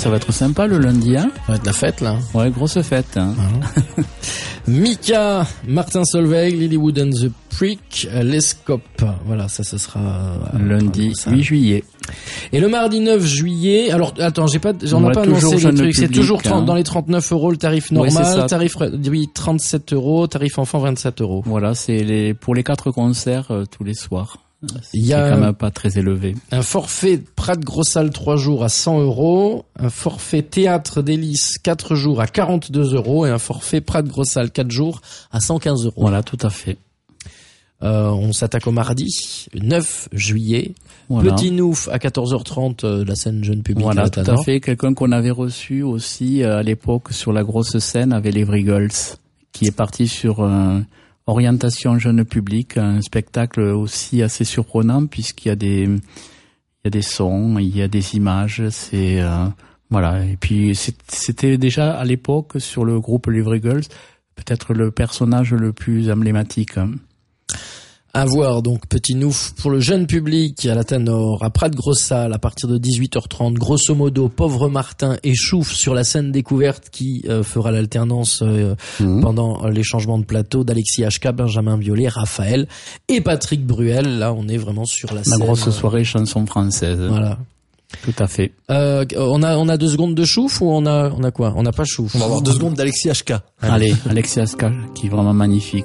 ça va être sympa le lundi, hein. Ça va être la fête, là. Ouais, grosse fête, hein. Ah. Mika, Martin Solveig, Lilywood and the Prick, Les Scopes. Voilà, ça, ce sera euh, lundi huit juillet. Et le mardi neuf juillet, alors attends, j'ai pas, j'en ai pas annoncé le truc. C'est toujours trente, hein. Dans les trente-neuf euros le tarif normal, oui, tarif oui trente-sept euros, tarif enfant vingt-sept euros. Voilà, c'est les pour les quatre concerts euh, tous les soirs. Il y a c'est quand même pas très élevé. Un forfait Prat Grossal trois jours à cent euros, un forfait Théâtre d'Hélice quatre jours à quarante-deux euros et un forfait Prat Grossal quatre jours à cent quinze euros. Voilà, tout à fait. Euh, on s'attaque au mardi neuf juillet. Voilà. Petit Nouf à quatorze heures trente, euh, la scène jeune public. Voilà, tout à fait. Quelqu'un qu'on avait reçu aussi euh, à l'époque sur la grosse scène avec les Vrigals, qui est parti sur euh, orientation jeune public, un spectacle aussi assez surprenant puisqu'il y a des il y a des sons, il y a des images, c'est euh, voilà. Et puis c'était déjà à l'époque sur le groupe les Vrigals peut-être le personnage le plus emblématique. À voir donc Petit Nouf pour le jeune public à la Tanor, à Prat Grossal à partir de dix-huit heures trente. Grosso modo, Pauvre Martin et Chouf sur la scène découverte qui euh, fera l'alternance euh, mmh. pendant les changements de plateau d'Alexis H K, Benjamin Biolay, Raphaël et Patrick Bruel. Là, on est vraiment sur la, la scène. La grosse soirée chanson française. Voilà. Tout à fait. Euh, on a on a deux secondes de Chouf ou on a on a quoi? On n'a pas Chouf. On va avoir deux secondes d'Alexis H K. Allez, Alexis H K qui est vraiment magnifique.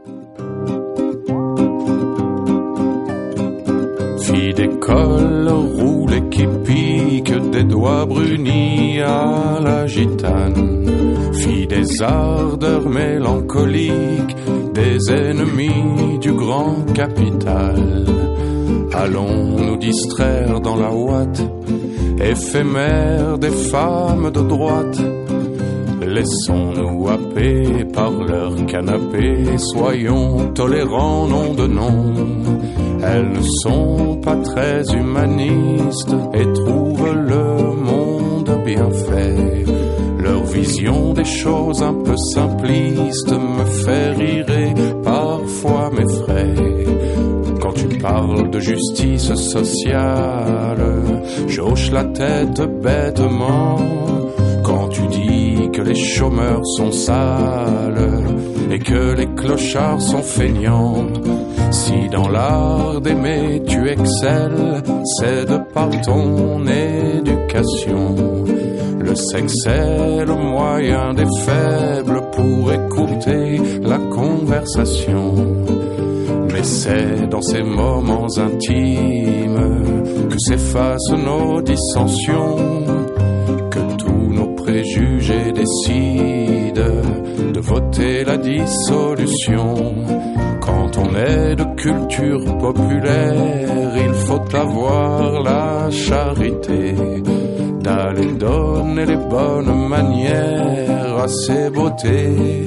Fille d'école roule et qui pique des doigts brunis à la gitane. Fille des ardeurs mélancoliques, des ennemis du grand capital. Allons nous distraire dans la ouate éphémère des femmes de droite. Laissons-nous happer par leur canapé, soyons tolérants, nom de nom. Elles ne sont pas très humanistes et trouvent le monde bien fait. Leur vision des choses un peu simplistes me fait rire et parfois m'effraie. Quand tu parles de justice sociale, j'hoche la tête bêtement. Quand tu dis que les chômeurs sont sales et que les clochards sont feignants, si dans l'art d'aimer tu excelles, c'est de par ton éducation. Le sexe est le moyen des faibles pour écouter la conversation. Mais c'est dans ces moments intimes que s'effacent nos dissensions, que tous nos préjugés décident de voter la dissolution. Quand on est de culture populaire, il faut avoir la charité d'aller donner les bonnes manières à ces beautés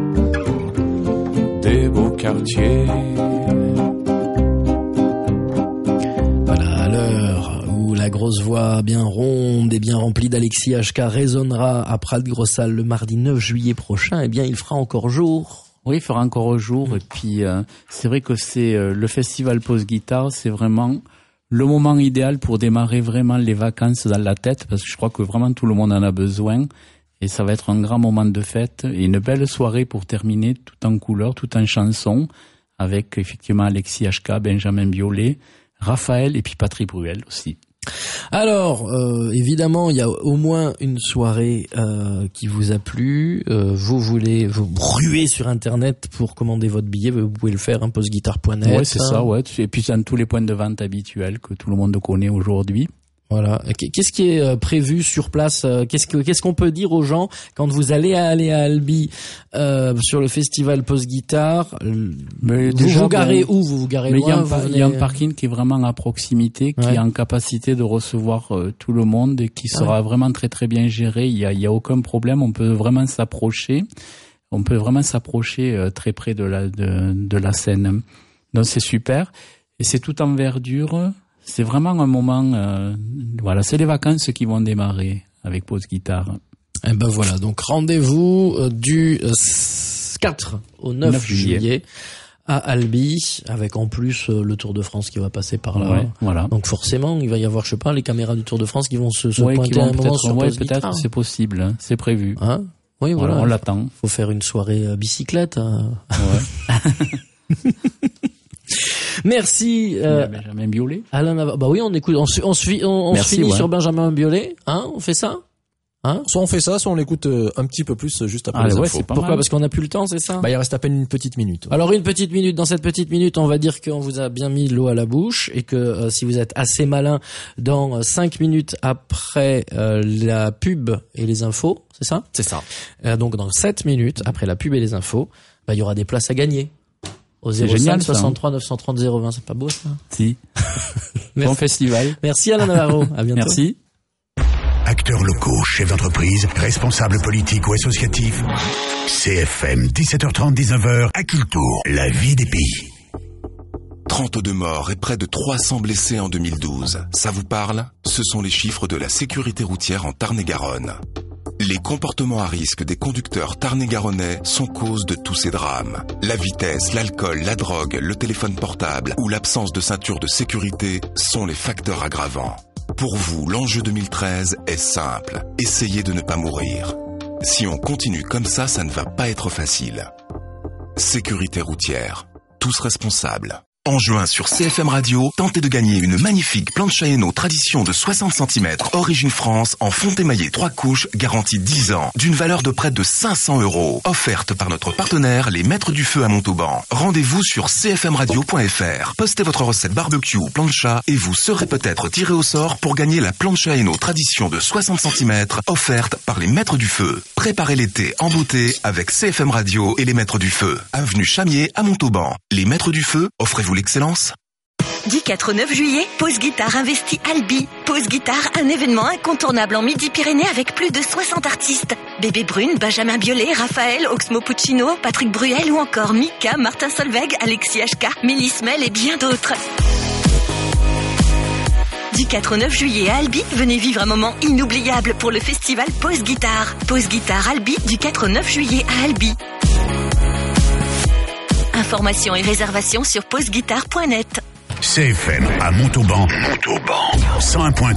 des beaux quartiers. Voilà, à l'heure où la grosse voix bien ronde et bien remplie d'Alexis H K résonnera à Prat Grossal le mardi neuf juillet prochain, eh bien il fera encore jour. Oui, il fera encore jour. Mmh. Et puis euh, c'est vrai que c'est euh, le festival Pause Guitare, c'est vraiment le moment idéal pour démarrer vraiment les vacances dans la tête, parce que je crois que vraiment tout le monde en a besoin. Et ça va être un grand moment de fête et une belle soirée pour terminer, tout en couleur, tout en chanson, avec effectivement Alexis H K, Benjamin Biolay, Raphaël et puis Patrick Bruel aussi. Alors, euh, évidemment, il y a au moins une soirée euh, qui vous a plu. Euh, vous voulez vous ruer sur Internet pour commander votre billet, vous pouvez le faire, hein, poseguitare point net. Ouais, c'est hein. ça, ouais. Et puis dans tous les points de vente habituels que tout le monde connaît aujourd'hui. Voilà. Qu'est-ce qui est prévu sur place? Qu'est-ce que qu'est-ce qu'on peut dire aux gens quand vous allez aller à Albi euh, sur le festival Pause Guitare? Mais vous déjà, vous garez bon, où? Vous vous garez mais loin? Il y, y a un parking qui est vraiment à proximité, qui ouais. est en capacité de recevoir euh, tout le monde et qui sera ouais. vraiment très très bien géré. Il y a il y a aucun problème. On peut vraiment s'approcher. On peut vraiment s'approcher euh, très près de la de, de la scène. Donc c'est super et c'est tout en verdure. C'est vraiment un moment, euh, voilà, c'est les vacances qui vont démarrer avec Pause Guitare. Et ben voilà, donc rendez-vous euh, du euh, quatre au neuf, neuf juillet. juillet à Albi, avec en plus euh, le Tour de France qui va passer par là. Ouais, voilà. Donc forcément, il va y avoir, je sais pas, les caméras du Tour de France qui vont se, se ouais, pointer à un moment sur ouais, Pause peut-être, Guitare. c'est possible, hein, c'est prévu. Hein oui, voilà. voilà. On l'attend. Faut faire une soirée euh, bicyclette. Hein. Ouais. Merci. Euh, Benjamin Biolay. Alain Navarro. Bah oui, on écoute, on, on, on, on Merci, se finit ouais. sur Benjamin Biolay. Hein, on fait ça. Hein soit on fait ça, soit on l'écoute euh, un petit peu plus juste après ah, les ouais, infos. Pourquoi mal. Parce qu'on n'a plus le temps, c'est ça? Bah il reste à peine une petite minute. Ouais. Alors une petite minute. Dans cette petite minute, on va dire qu'on vous a bien mis l'eau à la bouche et que euh, si vous êtes assez malin, dans euh, cinq minutes après euh, la pub et les infos, c'est ça? C'est ça. Euh, donc dans sept minutes après la pub et les infos, bah il y aura des places à gagner. Au zéro cinq soixante-trois neuf cent trente zéro vingt, c'est pas beau ça? Si. Bon festival. Merci Alain Navarro. À bientôt. Merci. Acteurs locaux, chefs d'entreprise, responsables politiques ou associatifs. C F M, dix-sept heures trente, dix-neuf heures, à Cultour, la vie des pays. trente-deux morts et près de trois cents blessés en deux mille douze. Ça vous parle? Ce sont les chiffres de la sécurité routière en Tarn-et-Garonne. Les comportements à risque des conducteurs tarn-et-garonnais sont cause de tous ces drames. La vitesse, l'alcool, la drogue, le téléphone portable ou l'absence de ceinture de sécurité sont les facteurs aggravants. Pour vous, l'enjeu deux mille treize est simple. Essayez de ne pas mourir. Si on continue comme ça, ça ne va pas être facile. Sécurité routière. Tous responsables. En juin sur C F M Radio, tentez de gagner une magnifique planche à Hainaut tradition de soixante centimètres, origine France, en fonte émaillée trois couches, garantie dix ans, d'une valeur de près de cinq cents euros. Offerte par notre partenaire, les Maîtres du Feu à Montauban. Rendez-vous sur c f m radio point f r. Postez votre recette barbecue ou plancha et vous serez peut-être tiré au sort pour gagner la planche à Hainaut tradition de soixante centimètres, offerte par les Maîtres du Feu. Préparez l'été en beauté avec C F M Radio et les Maîtres du Feu. Avenue Chamier à Montauban. Les Maîtres du Feu, offrez-vous l'excellence. Du quatre au neuf juillet, Pause Guitare investit Albi. Pause Guitare, un événement incontournable en Midi-Pyrénées avec plus de soixante artistes. Bébé Brune, Benjamin Biolay, Raphaël, Oxmo Puccino, Patrick Bruel ou encore Mika, Martin Solveig, Alexis H K, Mélisse Mel et bien d'autres. Du quatre au neuf juillet à Albi, venez vivre un moment inoubliable pour le festival Pause Guitare. Pause Guitare Albi, du quatre au neuf juillet à Albi. Informations et réservations sur pause guitare point net. C F M à Montauban. Montauban. cent un point